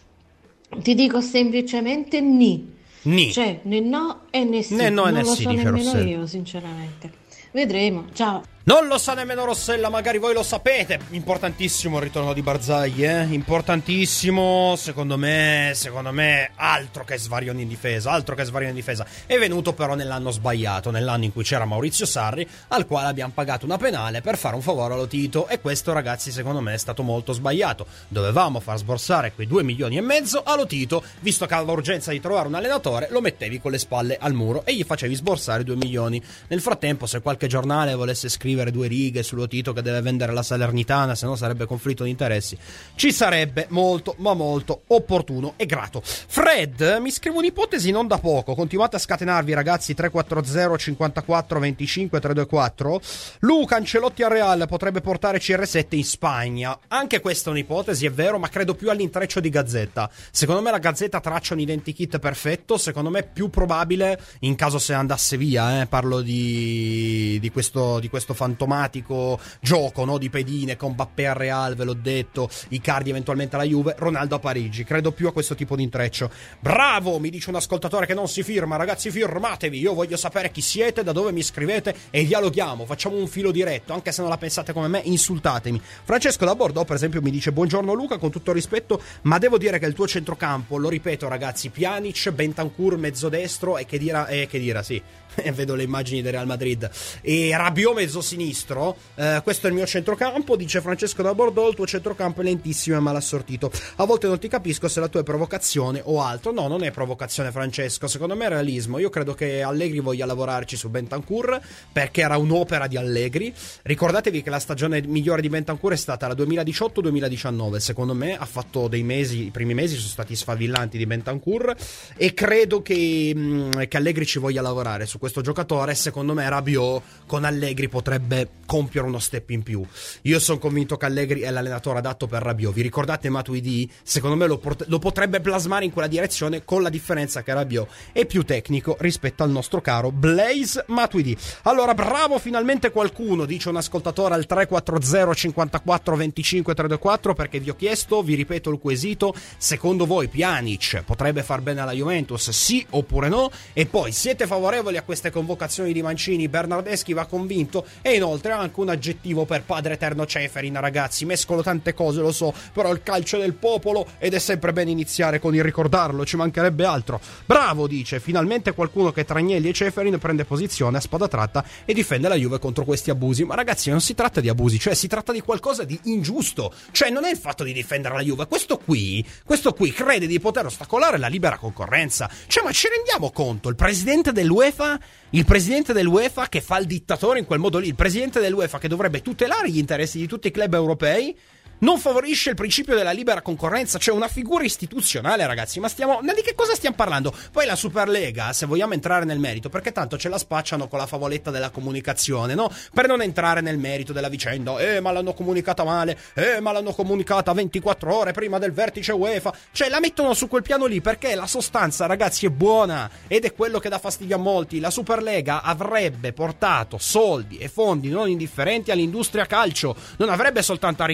ti dico semplicemente ni,
Ni.
cioè né no e né sì,
Né no e
non
né
lo
sì,
so
dice
nemmeno
Rossella.
io sinceramente. Vedremo, ciao.
Non lo sa nemmeno Rossella, magari voi lo sapete. Importantissimo il ritorno di Barzagli, eh? Importantissimo, secondo me, secondo me, altro che svarione in difesa, altro che svarione in difesa. È venuto però nell'anno sbagliato, nell'anno in cui c'era Maurizio Sarri, al quale abbiamo pagato una penale per fare un favore allo Tito, e questo, ragazzi, secondo me è stato molto sbagliato. Dovevamo far sborsare quei due milioni e mezzo allo Tito, visto che aveva urgenza di trovare un allenatore, lo mettevi con le spalle al muro e gli facevi sborsare due milioni. Nel frattempo, se qualche giornale volesse scrivere due righe sullo Tito che deve vendere la Salernitana, se no sarebbe conflitto di interessi, ci sarebbe molto ma molto opportuno e grato. Fred mi scrive un'ipotesi non da poco, continuate a scatenarvi, ragazzi. Tre quattro zero cinquantaquattro venticinque trecentoventiquattro. Luca, Ancelotti al Real potrebbe portare C R sette in Spagna. Anche questa è un'ipotesi, è vero, ma credo più all'intreccio di Gazzetta. Secondo me la Gazzetta traccia un identikit perfetto. Secondo me più probabile, in caso se andasse via, eh, parlo di, di questo di questo fantomatico gioco, no, di pedine con Mbappé al Real, ve l'ho detto, Icardi eventualmente alla Juve, Ronaldo a Parigi. Credo più a questo tipo di intreccio. Bravo, mi dice un ascoltatore che non si firma. Ragazzi, firmatevi, io voglio sapere chi siete, da dove mi scrivete e dialoghiamo, facciamo un filo diretto. Anche se non la pensate come me, insultatemi. Francesco da Bordeaux, per esempio, mi dice: buongiorno Luca, con tutto il rispetto, ma devo dire che il tuo centrocampo, lo ripeto ragazzi, Pjanic, Bentancur mezzo destro e che dira, eh, che dira sì vedo le immagini del Real Madrid, e Rabiot mezzo sinistro, eh, questo è il mio centrocampo, dice Francesco da Bordeaux. Il tuo centrocampo è lentissimo e mal assortito, a volte non ti capisco se la tua è provocazione o altro. No, non è provocazione, Francesco, secondo me è realismo. Io credo che Allegri voglia lavorarci su Bentancur, perché era un'opera di Allegri. Ricordatevi che la stagione migliore di Bentancur è stata la duemiladiciotto duemiladiciannove, secondo me ha fatto dei mesi, i primi mesi sono stati sfavillanti di Bentancur, e credo che, mh, che Allegri ci voglia lavorare su questo giocatore. Secondo me Rabiot con Allegri potrebbe compiere uno step in più. Io sono convinto che Allegri è l'allenatore adatto per Rabiot. Vi ricordate Matuidi? Secondo me lo, port- lo potrebbe plasmare in quella direzione, con la differenza che Rabiot è più tecnico rispetto al nostro caro Blaise Matuidi. Allora, bravo, finalmente qualcuno, dice un ascoltatore al tre quattro zero cinquantaquattro venticinque trentaquattro, perché vi ho chiesto, vi ripeto il quesito: secondo voi Pjanic potrebbe far bene alla Juventus, sì oppure no? E poi, siete favorevoli a queste convocazioni di Mancini? Bernardeschi va convinto. E inoltre anche un aggettivo per padre eterno Ceferin. Ragazzi, mescolo tante cose, lo so, però il calcio è del popolo ed è sempre bene iniziare con il ricordarlo, ci mancherebbe altro. Bravo, dice, finalmente qualcuno che tra Agnelli e Ceferin prende posizione a spada tratta e difende la Juve contro questi abusi. Ma ragazzi, non si tratta di abusi, cioè si tratta di qualcosa di ingiusto. Cioè non è il fatto di difendere la Juve, questo qui questo qui crede di poter ostacolare la libera concorrenza. Cioè, ma ci rendiamo conto? Il presidente dell'UEFA Il presidente dell'UEFA che fa il dittatore in quel modo lì, il presidente dell'UEFA che dovrebbe tutelare gli interessi di tutti i club europei, non favorisce il principio della libera concorrenza. Cioè una figura istituzionale, ragazzi, ma stiamo, ma di che cosa stiamo parlando? Poi la Superlega, se vogliamo entrare nel merito, perché tanto ce la spacciano con la favoletta della comunicazione, no? Per non entrare nel merito della vicenda, eh ma l'hanno comunicata male, eh ma l'hanno comunicata ventiquattro ore prima del vertice UEFA. Cioè la mettono su quel piano lì perché la sostanza, ragazzi, è buona, ed è quello che dà fastidio a molti. La Superlega avrebbe portato soldi e fondi non indifferenti all'industria calcio, non avrebbe soltanto arricchito club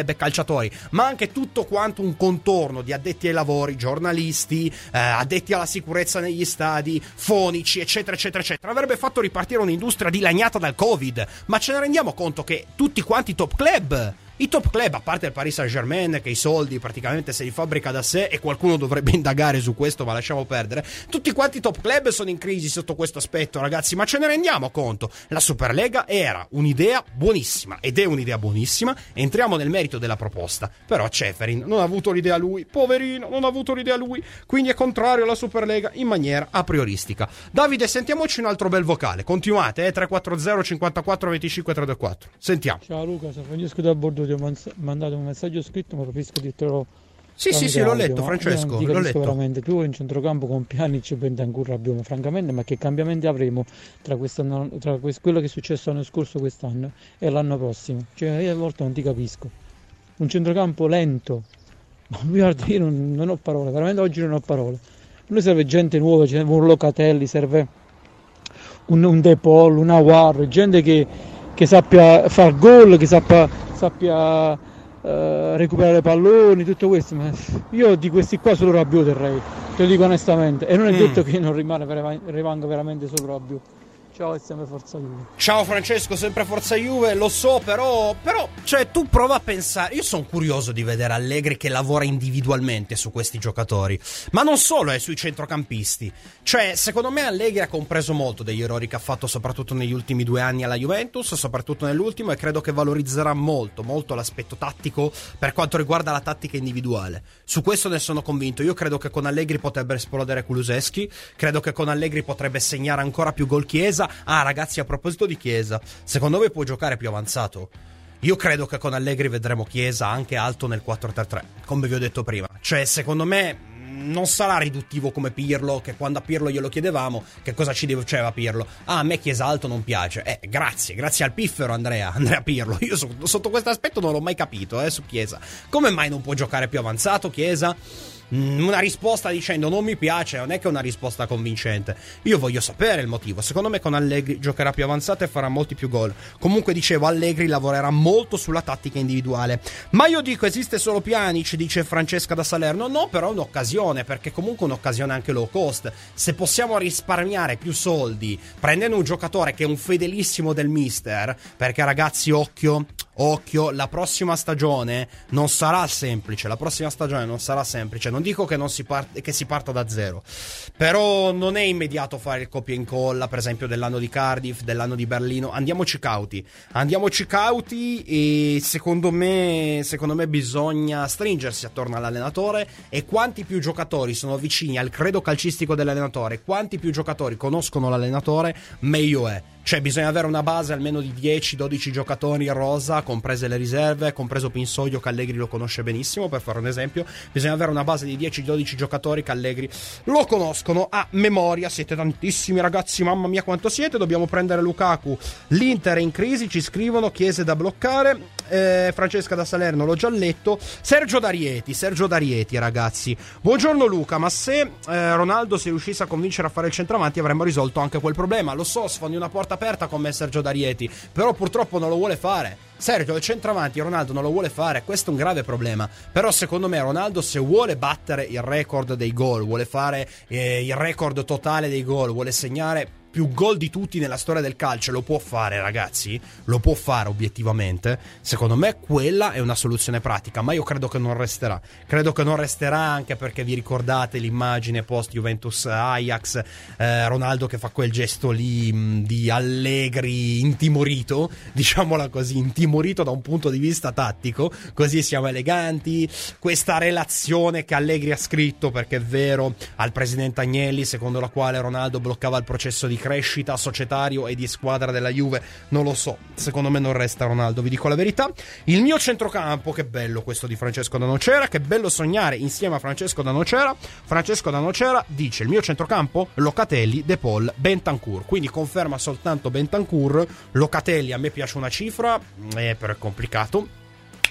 club e calciatori, ma anche tutto quanto un contorno di addetti ai lavori, giornalisti, eh, addetti alla sicurezza negli stadi, fonici, eccetera eccetera eccetera, avrebbe fatto ripartire un'industria dilaniata dal Covid. Ma ce ne rendiamo conto che tutti quanti i top club, i top club, a parte il Paris Saint-Germain che i soldi praticamente se li fabbrica da sé, e qualcuno dovrebbe indagare su questo, ma lasciamo perdere, tutti quanti i top club sono in crisi sotto questo aspetto, ragazzi. Ma ce ne rendiamo conto? La Superlega era un'idea buonissima, ed è un'idea buonissima. Entriamo nel merito della proposta, però Ceferin non ha avuto l'idea lui, poverino, non ha avuto l'idea lui, quindi è contrario alla Superlega in maniera a prioristica. Davide, sentiamoci un altro bel vocale, continuate, eh, tre quattro zero cinquantaquattro venticinque trecentoquarantaquattro, sentiamo.
Ciao Luca, sono Francesco da Bordeaux, ti ho mandato un messaggio scritto, ma preferisco dirtelo.
Sì, sì, sì, l'ho letto, Francesco, l'ho letto.
Veramente, tu in centrocampo con Pjanic e Bentancur abbiamo, francamente, ma che cambiamenti avremo tra, quest'anno, tra questo, quello che è successo l'anno scorso, quest'anno e l'anno prossimo? Cioè, io a volte non ti capisco. Un centrocampo lento, ma guarda, io non, non ho parole, veramente oggi non ho parole. A noi serve gente nuova, serve un Locatelli, serve un, un De Paul, un Aouar, gente che, che sappia far gol, che sappia, sappia Uh, recuperare palloni, tutto questo, ma io di questi qua solo Rabiot terrei, te lo dico onestamente, e non è mm. detto che non rimane per, rimanga veramente solo Rabiot. Ciao e sempre Forza Juve.
Ciao Francesco, sempre Forza Juve, lo so, però, però, cioè tu prova a pensare, io sono curioso di vedere Allegri che lavora individualmente su questi giocatori, ma non solo, è sui centrocampisti. Cioè, secondo me Allegri ha compreso molto degli errori che ha fatto soprattutto negli ultimi due anni alla Juventus, soprattutto nell'ultimo, e credo che valorizzerà molto, molto l'aspetto tattico per quanto riguarda la tattica individuale. Su questo ne sono convinto. Io credo che con Allegri potrebbe esplodere Kulusevski, credo che con Allegri potrebbe segnare ancora più gol Chiesa. Ah, ragazzi, a proposito di Chiesa, secondo voi può giocare più avanzato? Io credo che con Allegri vedremo Chiesa anche alto nel quattro tre tre, come vi ho detto prima. Cioè, secondo me non sarà riduttivo come Pirlo, che quando a Pirlo glielo chiedevamo che cosa ci diceva Pirlo. Ah, a me Chiesa alto non piace. Eh, grazie, grazie al piffero Andrea, Andrea Pirlo. Io so, sotto questo aspetto non l'ho mai capito, eh, su Chiesa. Come mai non può giocare più avanzato Chiesa? Una risposta dicendo non mi piace non è che una risposta convincente. Io voglio sapere il motivo. Secondo me con Allegri giocherà più avanzato e farà molti più gol. Comunque dicevo, Allegri lavorerà molto sulla tattica individuale. Ma io dico, esiste solo Pjanic, dice Francesca da Salerno. No, però è un'occasione, perché comunque è un'occasione anche low cost. Se possiamo risparmiare più soldi prendendo un giocatore che è un fedelissimo del mister, perché ragazzi, occhio Occhio, la prossima stagione non sarà semplice. La prossima stagione non sarà semplice. Non dico che, non si, part- che si parta da zero, però non è immediato fare il copia e incolla, per esempio dell'anno di Cardiff, dell'anno di Berlino. Andiamoci cauti. Andiamoci cauti e secondo me, secondo me bisogna stringersi attorno all'allenatore. E quanti più giocatori sono vicini al credo calcistico dell'allenatore, quanti più giocatori conoscono l'allenatore, meglio è. Cioè bisogna avere una base almeno di dieci dodici giocatori rosa, comprese le riserve, compreso Pinsoglio che Allegri lo conosce benissimo, per fare un esempio. Bisogna avere una base di dieci dodici giocatori che Allegri lo conoscono a memoria. Siete tantissimi ragazzi, mamma mia quanto siete. Dobbiamo prendere Lukaku, l'Inter è in crisi, ci scrivono, Chiese da bloccare. eh, Francesca da Salerno l'ho già letto. Sergio D'Arieti, Sergio D'Arieti ragazzi, buongiorno Luca, ma se eh, Ronaldo si riuscisse a convincere a fare il centravanti avremmo risolto anche quel problema. Lo so, sfondi una porta aperta con me Sergio D'Arieti, però purtroppo non lo vuole fare. Sergio, il centravanti Ronaldo non lo vuole fare, questo è un grave problema. Però secondo me Ronaldo, se vuole battere il record dei gol, vuole fare eh, il record totale dei gol, vuole segnare più gol di tutti nella storia del calcio, lo può fare ragazzi, lo può fare obiettivamente. Secondo me quella è una soluzione pratica, ma io credo che non resterà. Credo che non resterà anche perché vi ricordate l'immagine post Juventus Ajax, eh, Ronaldo che fa quel gesto lì mh, di Allegri intimorito, diciamola così, intimorito da un punto di vista tattico, così siamo eleganti. Questa relazione che Allegri ha scritto, perché è vero, al presidente Agnelli, secondo la quale Ronaldo bloccava il processo di crescita societario e di squadra della Juve, non lo so, secondo me non resta Ronaldo, vi dico la verità. Il mio centrocampo, che bello questo di Francesco da Nocera, che bello sognare insieme a Francesco da Nocera. Francesco da Nocera dice: il mio centrocampo Locatelli, De Paul, Bentancur, quindi conferma soltanto Bentancur. Locatelli a me piace una cifra, eh, però è complicato.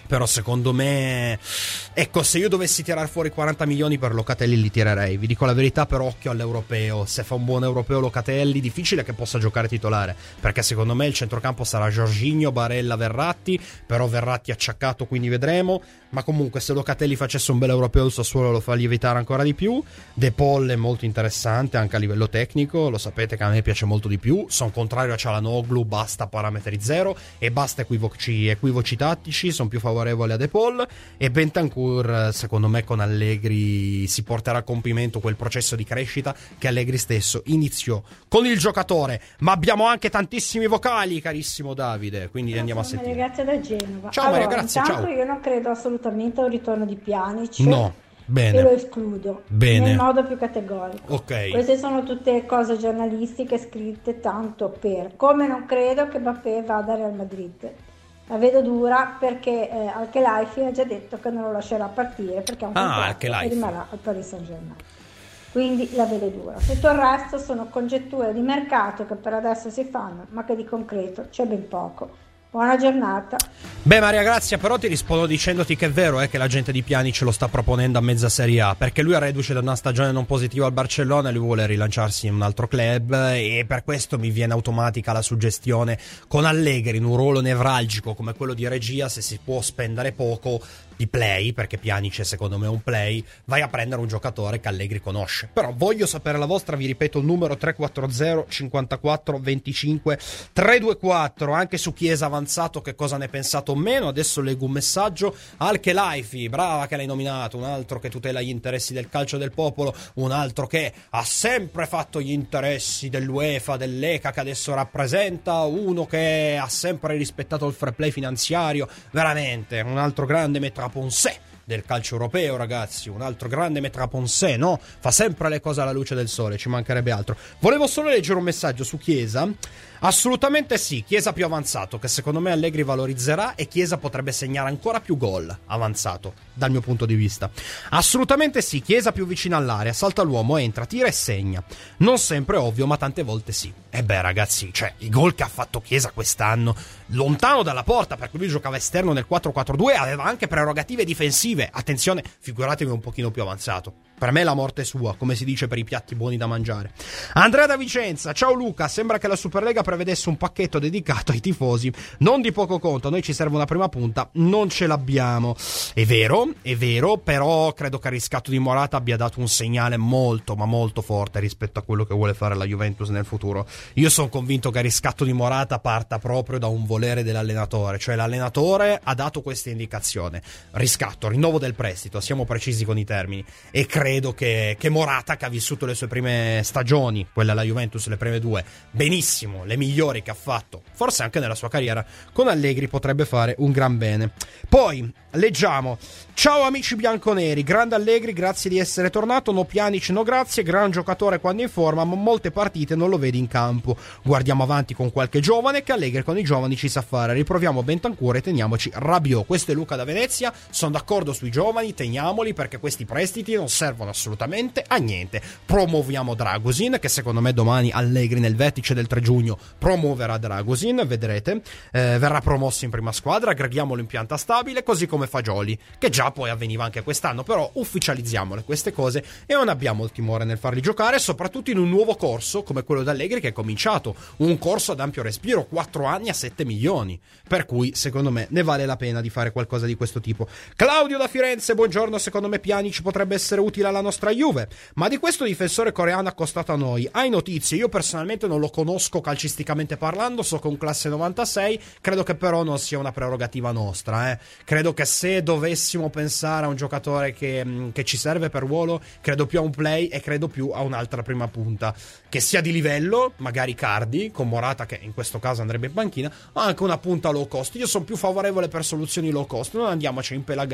Però secondo me, ecco, se io dovessi tirare fuori quaranta milioni per Locatelli li tirerei. Vi dico la verità, però occhio all'europeo. Se fa un buon europeo Locatelli, difficile che possa giocare titolare, perché secondo me il centrocampo sarà Jorginho, Barella, Verratti. Però Verratti acciaccato, quindi vedremo. Ma comunque se Locatelli facesse un bel europeo il Sassuolo lo fa lievitare ancora di più. De Paul è molto interessante anche a livello tecnico, lo sapete che a me piace molto di più. Sono contrario a Çalhanoğlu, basta parametri zero e basta equivoci, equivoci tattici, sono più favorevole a De Paul. E Bentancur secondo me con Allegri si porterà a compimento quel processo di crescita che Allegri stesso iniziò con il giocatore. Ma abbiamo anche tantissimi vocali, carissimo Davide, quindi
ciao,
andiamo a sentire.
Maria Grazia da Genova.
Ciao
allora,
Maria Grazia,
intanto
ciao.
Io non credo assolutamente a un ritorno di Pjanic.
No, bene.
E lo escludo.
Bene.
Nel modo più categorico.
Ok.
Queste sono tutte cose giornalistiche scritte tanto per. Come non credo che Mbappé vada al Real Madrid. La vedo dura perché eh, Al-Khelaifi ha già detto che non lo lascerà partire perché ha un
Ah,
contratto e rimarrà al Paris Saint-Germain. Quindi la vedo dura. Tutto il resto sono congetture di mercato che per adesso si fanno, ma che di concreto c'è ben poco. Buona giornata.
Beh Maria Grazia, però ti rispondo dicendoti che è vero eh, che la gente di Pjanic lo sta proponendo a mezza Serie A, perché lui è reduce da una stagione non positiva al Barcellona e lui vuole rilanciarsi in un altro club, e per questo mi viene automatica la suggestione con Allegri in un ruolo nevralgico come quello di regia, se si può spendere poco di play, perché Pjanic secondo me è un play, vai a prendere un giocatore che Allegri conosce. Però voglio sapere la vostra, vi ripeto il numero tre quattro zero cinquantaquattro venticinque trecentoventiquattro, anche su Chiesa avanzato che cosa ne pensate o meno. Adesso leggo un messaggio. Al-Khelaifi, brava che l'hai nominato, un altro che tutela gli interessi del calcio del popolo, un altro che ha sempre fatto gli interessi dell'UEFA, dell'E C A che adesso rappresenta, uno che ha sempre rispettato il fair play finanziario, veramente un altro grande metra Ponce del calcio europeo, ragazzi, un altro grande Metra Ponce, no? Fa sempre le cose alla luce del sole, ci mancherebbe altro. Volevo solo leggere un messaggio su Chiesa. Assolutamente sì, Chiesa più avanzato, che secondo me Allegri valorizzerà, e Chiesa potrebbe segnare ancora più gol avanzato, dal mio punto di vista. Assolutamente sì, Chiesa più vicino all'area, salta l'uomo, entra, tira e segna. Non sempre ovvio, ma tante volte sì. E beh ragazzi, cioè, i gol che ha fatto Chiesa quest'anno, lontano dalla porta, perché lui giocava esterno nel quattro quattro due, aveva anche prerogative difensive. Attenzione, figuratevi un pochino più avanzato. Per me la morte è sua, come si dice per i piatti buoni da mangiare. Andrea da Vicenza, ciao Luca, sembra che la Superlega prevedesse un pacchetto dedicato ai tifosi, non di poco conto, a noi ci serve una prima punta, non ce l'abbiamo. È vero, è vero, però credo che il riscatto di Morata abbia dato un segnale molto, ma molto forte rispetto a quello che vuole fare la Juventus nel futuro. Io sono convinto che il riscatto di Morata parta proprio da un volere dell'allenatore, cioè l'allenatore ha dato questa indicazione, riscatto, rinnovo del prestito, siamo precisi con i termini, e credo Credo che, che Morata, che ha vissuto le sue prime stagioni, quella alla Juventus, le prime due, benissimo, le migliori che ha fatto, forse anche nella sua carriera, con Allegri potrebbe fare un gran bene. Poi, leggiamo, ciao amici bianconeri, grande Allegri, grazie di essere tornato, no Pjanic no grazie, gran giocatore quando in forma, ma molte partite non lo vedi in campo. Guardiamo avanti con qualche giovane, che Allegri con i giovani ci sa fare, riproviamo Bentancur e teniamoci Rabiot. Questo è Luca da Venezia, sono d'accordo sui giovani, teniamoli perché questi prestiti non servono assolutamente a niente. Promuoviamo Dragosin, che secondo me domani Allegri nel vertice del tre giugno promuoverà Dragosin, vedrete, eh, verrà promosso in prima squadra, aggreghiamolo in pianta stabile, così come Fagioli, che già poi avveniva anche quest'anno, però ufficializziamole queste cose e non abbiamo il timore nel farli giocare, soprattutto in un nuovo corso come quello d'Allegri che è cominciato, un corso ad ampio respiro, quattro anni a sette milioni, per cui secondo me ne vale la pena di fare qualcosa di questo tipo. Claudio da Firenze, buongiorno, secondo me Pjanic potrebbe essere utile alla nostra Juve, ma di questo difensore coreano accostato a noi hai notizie? Io personalmente non lo conosco calcisticamente parlando, so che è un classe novantasei, credo che però non sia una prerogativa nostra, eh. Credo che se dovessimo pensare a un giocatore che, che ci serve per ruolo, credo più a un play e credo più a un'altra prima punta che sia di livello, magari Cardi con Morata che in questo caso andrebbe in panchina, ma anche una punta low cost. Io sono più favorevole per soluzioni low cost, non andiamoci a impelagare in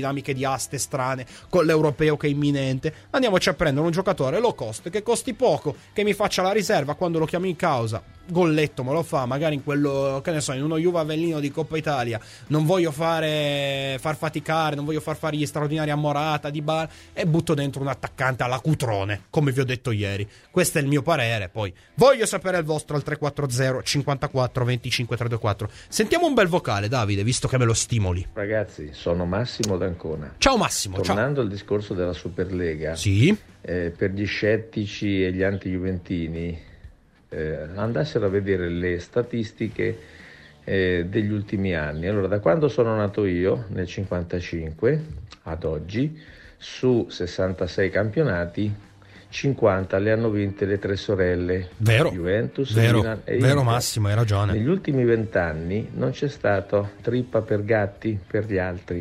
dinamiche di aste strane con l'europeo che è imminente. Andiamoci a prendere un giocatore low cost che costi poco, che mi faccia la riserva quando lo chiamo in causa. Golletto me lo fa, magari in quello, che ne so, in uno Juve Avellino di Coppa Italia. Non voglio fare far faticare, non voglio far fare gli straordinari a Morata, Di Bar, e butto dentro un attaccante alla Cutrone, come vi ho detto ieri. Questo è il mio parere. Poi voglio sapere il vostro al tre quattro zero cinquantaquattro venticinque trecentoventuquattro. Sentiamo un bel vocale, Davide, visto che me lo stimoli.
Ragazzi, sono Massimo D'Ancona.
Ciao Massimo.
Tornando
ciao.
al discorso della Superlega,
sì.
eh, per gli scettici e gli anti-juventini, eh, andassero a vedere le statistiche eh, degli ultimi anni. Allora, da quando sono nato io, nel cinquantacinque, ad oggi, su sessantasei campionati, cinquanta le hanno vinte le tre sorelle,
vero,
Juventus,
vero,
Milan e
vero
Inter.
Massimo, hai ragione.
Negli ultimi vent'anni non c'è stato trippa per gatti per gli altri,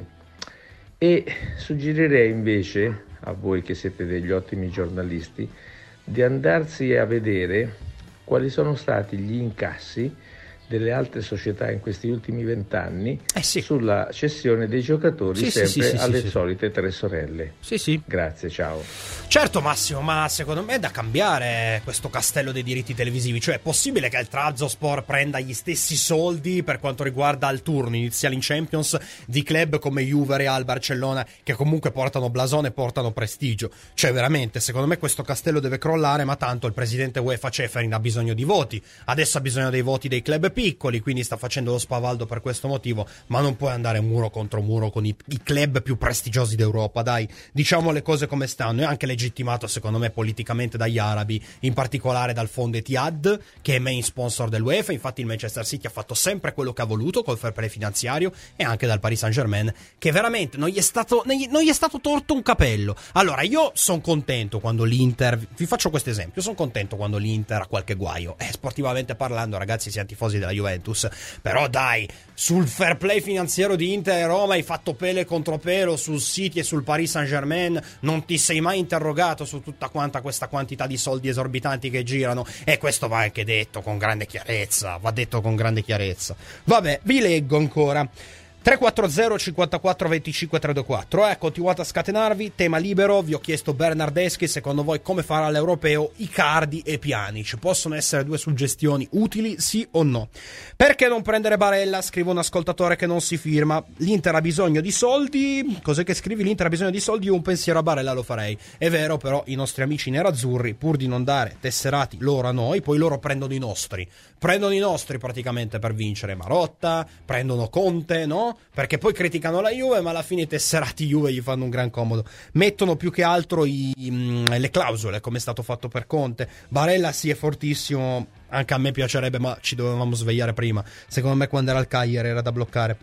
e suggerirei invece a voi che siete degli ottimi giornalisti di andarsi a vedere quali sono stati gli incassi delle altre società in questi ultimi vent'anni
eh sì.
sulla cessione dei giocatori,
sì,
sempre
sì, sì,
alle
sì,
solite tre sorelle.
Sì, sì.
Grazie, ciao.
Certo Massimo, ma secondo me è da cambiare questo castello dei diritti televisivi. Cioè, è possibile che il Trabzonspor prenda gli stessi soldi per quanto riguarda il turno iniziale in Champions di club come Juve, Real, Barcellona, che comunque portano blasone e portano prestigio? Cioè, veramente, secondo me questo castello deve crollare, ma tanto il presidente UEFA Ceferin ha bisogno di voti. Adesso ha bisogno dei voti dei club piccoli, quindi sta facendo lo spavaldo per questo motivo, ma non puoi andare muro contro muro con i, i club più prestigiosi d'Europa, dai, diciamo le cose come stanno. È anche legittimato secondo me politicamente dagli arabi, in particolare dal fondo Etihad, che è main sponsor dell'UEFA. Infatti il Manchester City ha fatto sempre quello che ha voluto col fair play finanziario, e anche dal Paris Saint-Germain, che veramente non gli è stato, non gli è stato torto un capello. Allora, io sono contento quando l'Inter, vi faccio questo esempio, sono contento quando l'Inter ha qualche guaio, eh, sportivamente parlando, ragazzi, siamo tifosi della Juventus, però dai, sul fair play finanziario di Inter e Roma hai fatto pelo contro pelo, sul City e sul Paris Saint-Germain non ti sei mai interrogato su tutta quanta questa quantità di soldi esorbitanti che girano, e questo va anche detto con grande chiarezza, va detto con grande chiarezza. Vabbè, vi leggo ancora. tre quattro zero cinquantaquattro venticinque trecentoventuquattro, eh, continuate a scatenarvi, tema libero. Vi ho chiesto Bernardeschi, secondo voi come farà l'europeo Icardi e Pjanic? Possono essere due suggestioni utili, sì o no? Perché non prendere Barella? Scrive un ascoltatore che non si firma. L'Inter ha bisogno di soldi. Cos'è che scrivi? L'Inter ha bisogno di soldi, io un pensiero a Barella lo farei. È vero, però i nostri amici nerazzurri, pur di non dare tesserati loro a noi, poi loro prendono i nostri prendono i nostri praticamente per vincere. Marotta, prendono Conte, no? Perché poi criticano la Juve, ma alla fine i tesserati Juve gli fanno un gran comodo. Mettono più che altro i, mh, le clausole, come è stato fatto per Conte. Barella sì, è fortissimo, anche a me piacerebbe, ma ci dovevamo svegliare prima. Secondo me quando era al Cagliari era da bloccare.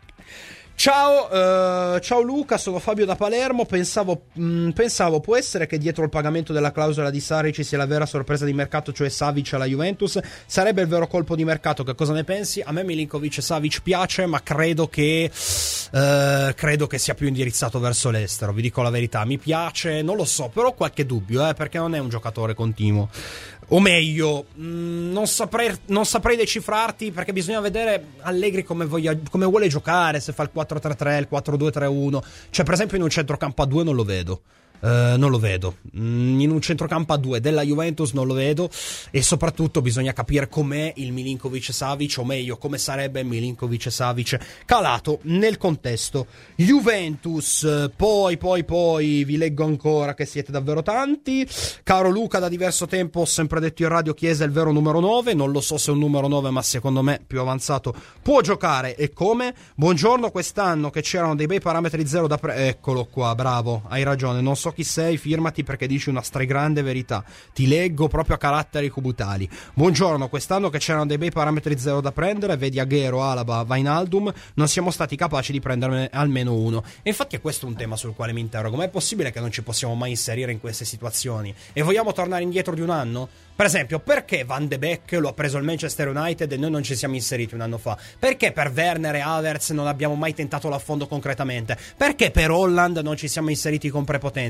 Ciao, uh, ciao Luca, sono Fabio da Palermo. Pensavo, mh, pensavo, può essere che dietro il pagamento della clausola di Sarri ci sia la vera sorpresa di mercato, cioè Savic alla Juventus? Sarebbe il vero colpo di mercato. Che cosa ne pensi? A me Milinkovic e Savic piace, ma credo che uh, credo che sia più indirizzato verso l'estero. Vi dico la verità, mi piace, non lo so, però ho qualche dubbio, eh, perché non è un giocatore continuo. O meglio, mh, non, saprei, non saprei decifrarti, perché bisogna vedere Allegri come, voglia, come vuole giocare, se fa il quattro tre tre, il quattro due tre uno. Cioè, per esempio, in un centrocampo a due non lo vedo. Uh, non lo vedo mm, in un centrocampo a due della Juventus, non lo vedo. E soprattutto bisogna capire com'è il Milinkovic-Savic, o meglio come sarebbe Milinkovic-Savic calato nel contesto Juventus. Poi poi poi vi leggo ancora, che siete davvero tanti. Caro Luca, da diverso tempo ho sempre detto in radio Chiesa è il vero numero nove. Non lo so se è un numero nove, ma secondo me più avanzato può giocare, e come. Buongiorno, quest'anno che c'erano dei bei parametri zero da pre- eccolo qua, bravo, hai ragione, non so chi sei, firmati perché dici una stragrande verità, ti leggo proprio a caratteri cubitali. Buongiorno, quest'anno che c'erano dei bei parametri zero da prendere, vedi Agüero, Alaba, Wijnaldum, non siamo stati capaci di prenderne almeno uno. E infatti è questo un tema sul quale mi interrogo, ma è possibile che non ci possiamo mai inserire in queste situazioni? E vogliamo tornare indietro di un anno? Per esempio, perché Van de Beek lo ha preso il Manchester United e noi non ci siamo inseriti un anno fa? Perché per Werner e Havertz non abbiamo mai tentato l'affondo concretamente? Perché per Holland non ci siamo inseriti con prepotenza?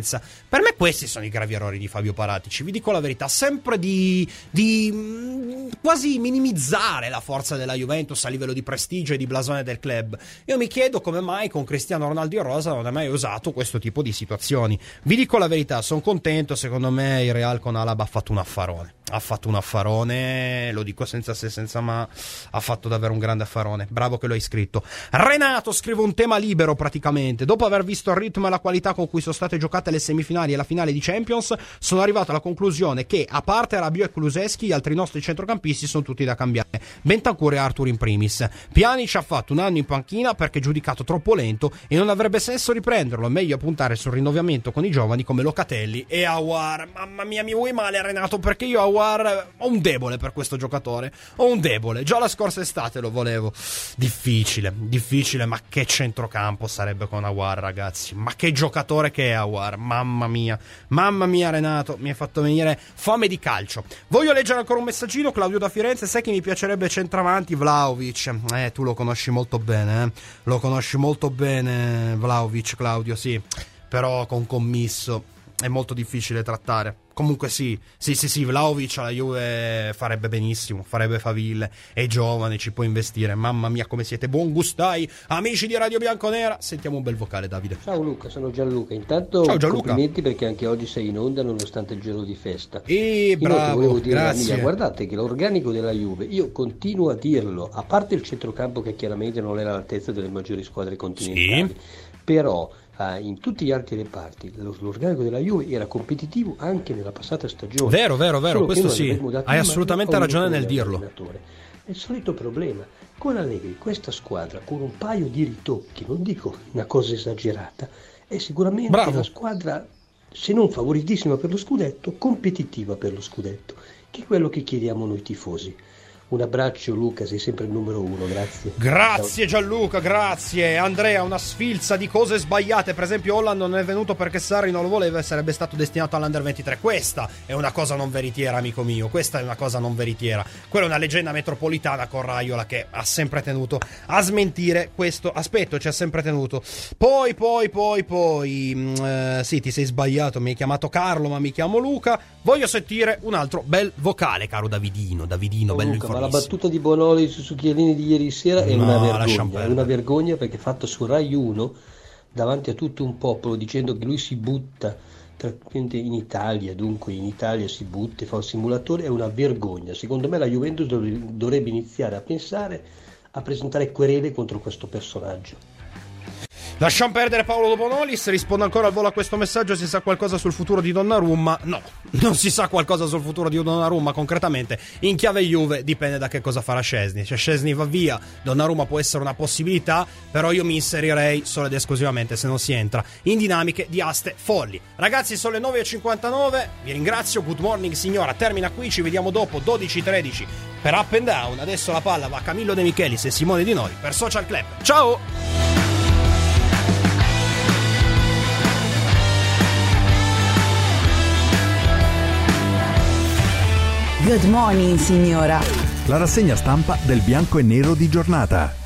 sicurezza. Per me questi sono i gravi errori di Fabio Paratici, vi dico la verità, sempre di, di mh, quasi minimizzare la forza della Juventus a livello di prestigio e di blasone del club. Io mi chiedo come mai con Cristiano Ronaldo in rosa non ha mai usato questo tipo di situazioni. Vi dico la verità, sono contento, secondo me il Real con Alaba ha fatto un affarone. Ha fatto un affarone, lo dico senza se senza ma, ha fatto davvero un grande affarone. Bravo che lo hai scritto. Renato scrive un tema libero praticamente. Dopo aver visto il ritmo e la qualità con cui sono state giocate le semifinali e la finale di Champions, sono arrivato alla conclusione che, a parte Rabiot e Kulusevski, gli altri nostri centrocampisti sono tutti da cambiare. Bentancur e Arthur in primis. Pjanic ha fatto un anno in panchina perché giudicato troppo lento e non avrebbe senso riprenderlo. Meglio puntare sul rinnovamento con i giovani come Locatelli e Aouar. Mamma mia, mi vuoi male Renato, perché io Aouar ho un debole per questo giocatore. Ho un debole. Già la scorsa estate lo volevo. Difficile, difficile, ma che centrocampo sarebbe con Aouar, ragazzi. Ma che giocatore che è Aouar. Mamma mia. Mamma mia Renato, mi hai fatto venire fame di calcio. Voglio leggere ancora un messaggino. Claudio da Firenze: sai che mi piacerebbe centravanti? Vlahovic. Eh, tu lo conosci molto bene, eh? Lo conosci molto bene Vlahovic, Claudio, sì. Però con commisso è molto difficile trattare. Comunque sì, sì, sì, sì, Vlahovic alla Juve farebbe benissimo, farebbe faville, è giovane, ci può investire. Mamma mia come siete buon gustai, amici di Radio Bianconera. Sentiamo un bel vocale, Davide.
Ciao Luca, sono Gianluca. Intanto
Ciao, Gianluca.
Complimenti perché anche oggi sei in onda nonostante il giorno di festa.
E bravo,
volevo dire
grazie.
Mia, guardate che l'organico della Juve, io continuo a dirlo, a parte il centrocampo che chiaramente non era all'altezza delle maggiori squadre continentali, sì. Però in tutti gli altri reparti l'organico della Juve era competitivo anche nella passata stagione.
Vero, vero, vero, questo sì, hai assolutamente ragione nel dirlo.
È il solito problema con Allegri, questa squadra con un paio di ritocchi, non dico una cosa esagerata, è sicuramente Bravo. Una squadra, se non favoritissima per lo scudetto, competitiva per lo scudetto, che è quello che chiediamo noi tifosi. Un abbraccio Luca, sei sempre il numero uno, grazie.
Grazie Gianluca, grazie. Andrea, una sfilza di cose sbagliate. Per esempio Holland non è venuto perché Sarri non lo voleva e sarebbe stato destinato all'Under ventitré. Questa è una cosa non veritiera, amico mio. Questa è una cosa non veritiera. Quella è una leggenda metropolitana con Raiola che ha sempre tenuto a smentire questo aspetto, ci ha sempre tenuto. Poi, poi, poi, poi mh, eh, sì, ti sei sbagliato, mi hai chiamato Carlo ma mi chiamo Luca. Voglio sentire un altro bel vocale, caro Davidino. Davidino, oh, bello informato.
La battuta di Bonoli su Chiellini di ieri sera è no, una vergogna, è una vergogna perché fatto su Rai uno davanti a tutto un popolo dicendo che lui si butta in Italia, dunque in Italia si butta e fa un simulatore, è una vergogna. Secondo me la Juventus dovrebbe iniziare a pensare a presentare querele contro questo personaggio.
Lasciamo perdere Paolo Bonolis, rispondo ancora al volo a questo messaggio. Si sa qualcosa sul futuro di Donnarumma? No, non si sa qualcosa sul futuro di Donnarumma concretamente. In chiave Juve dipende da che cosa farà Szczesny. Se Szczesny va via, Donnarumma può essere una possibilità, però io mi inserirei solo ed esclusivamente se non si entra in dinamiche di aste folli. Ragazzi, sono le nove e cinquantanove, vi ringrazio, good morning signora, termina qui, ci vediamo dopo dodici tredici per Up and Down. Adesso la palla va a Camillo De Michelis e Simone Di Nori per Social Club. Ciao!
Good morning, signora.
La rassegna stampa del bianco e nero di giornata.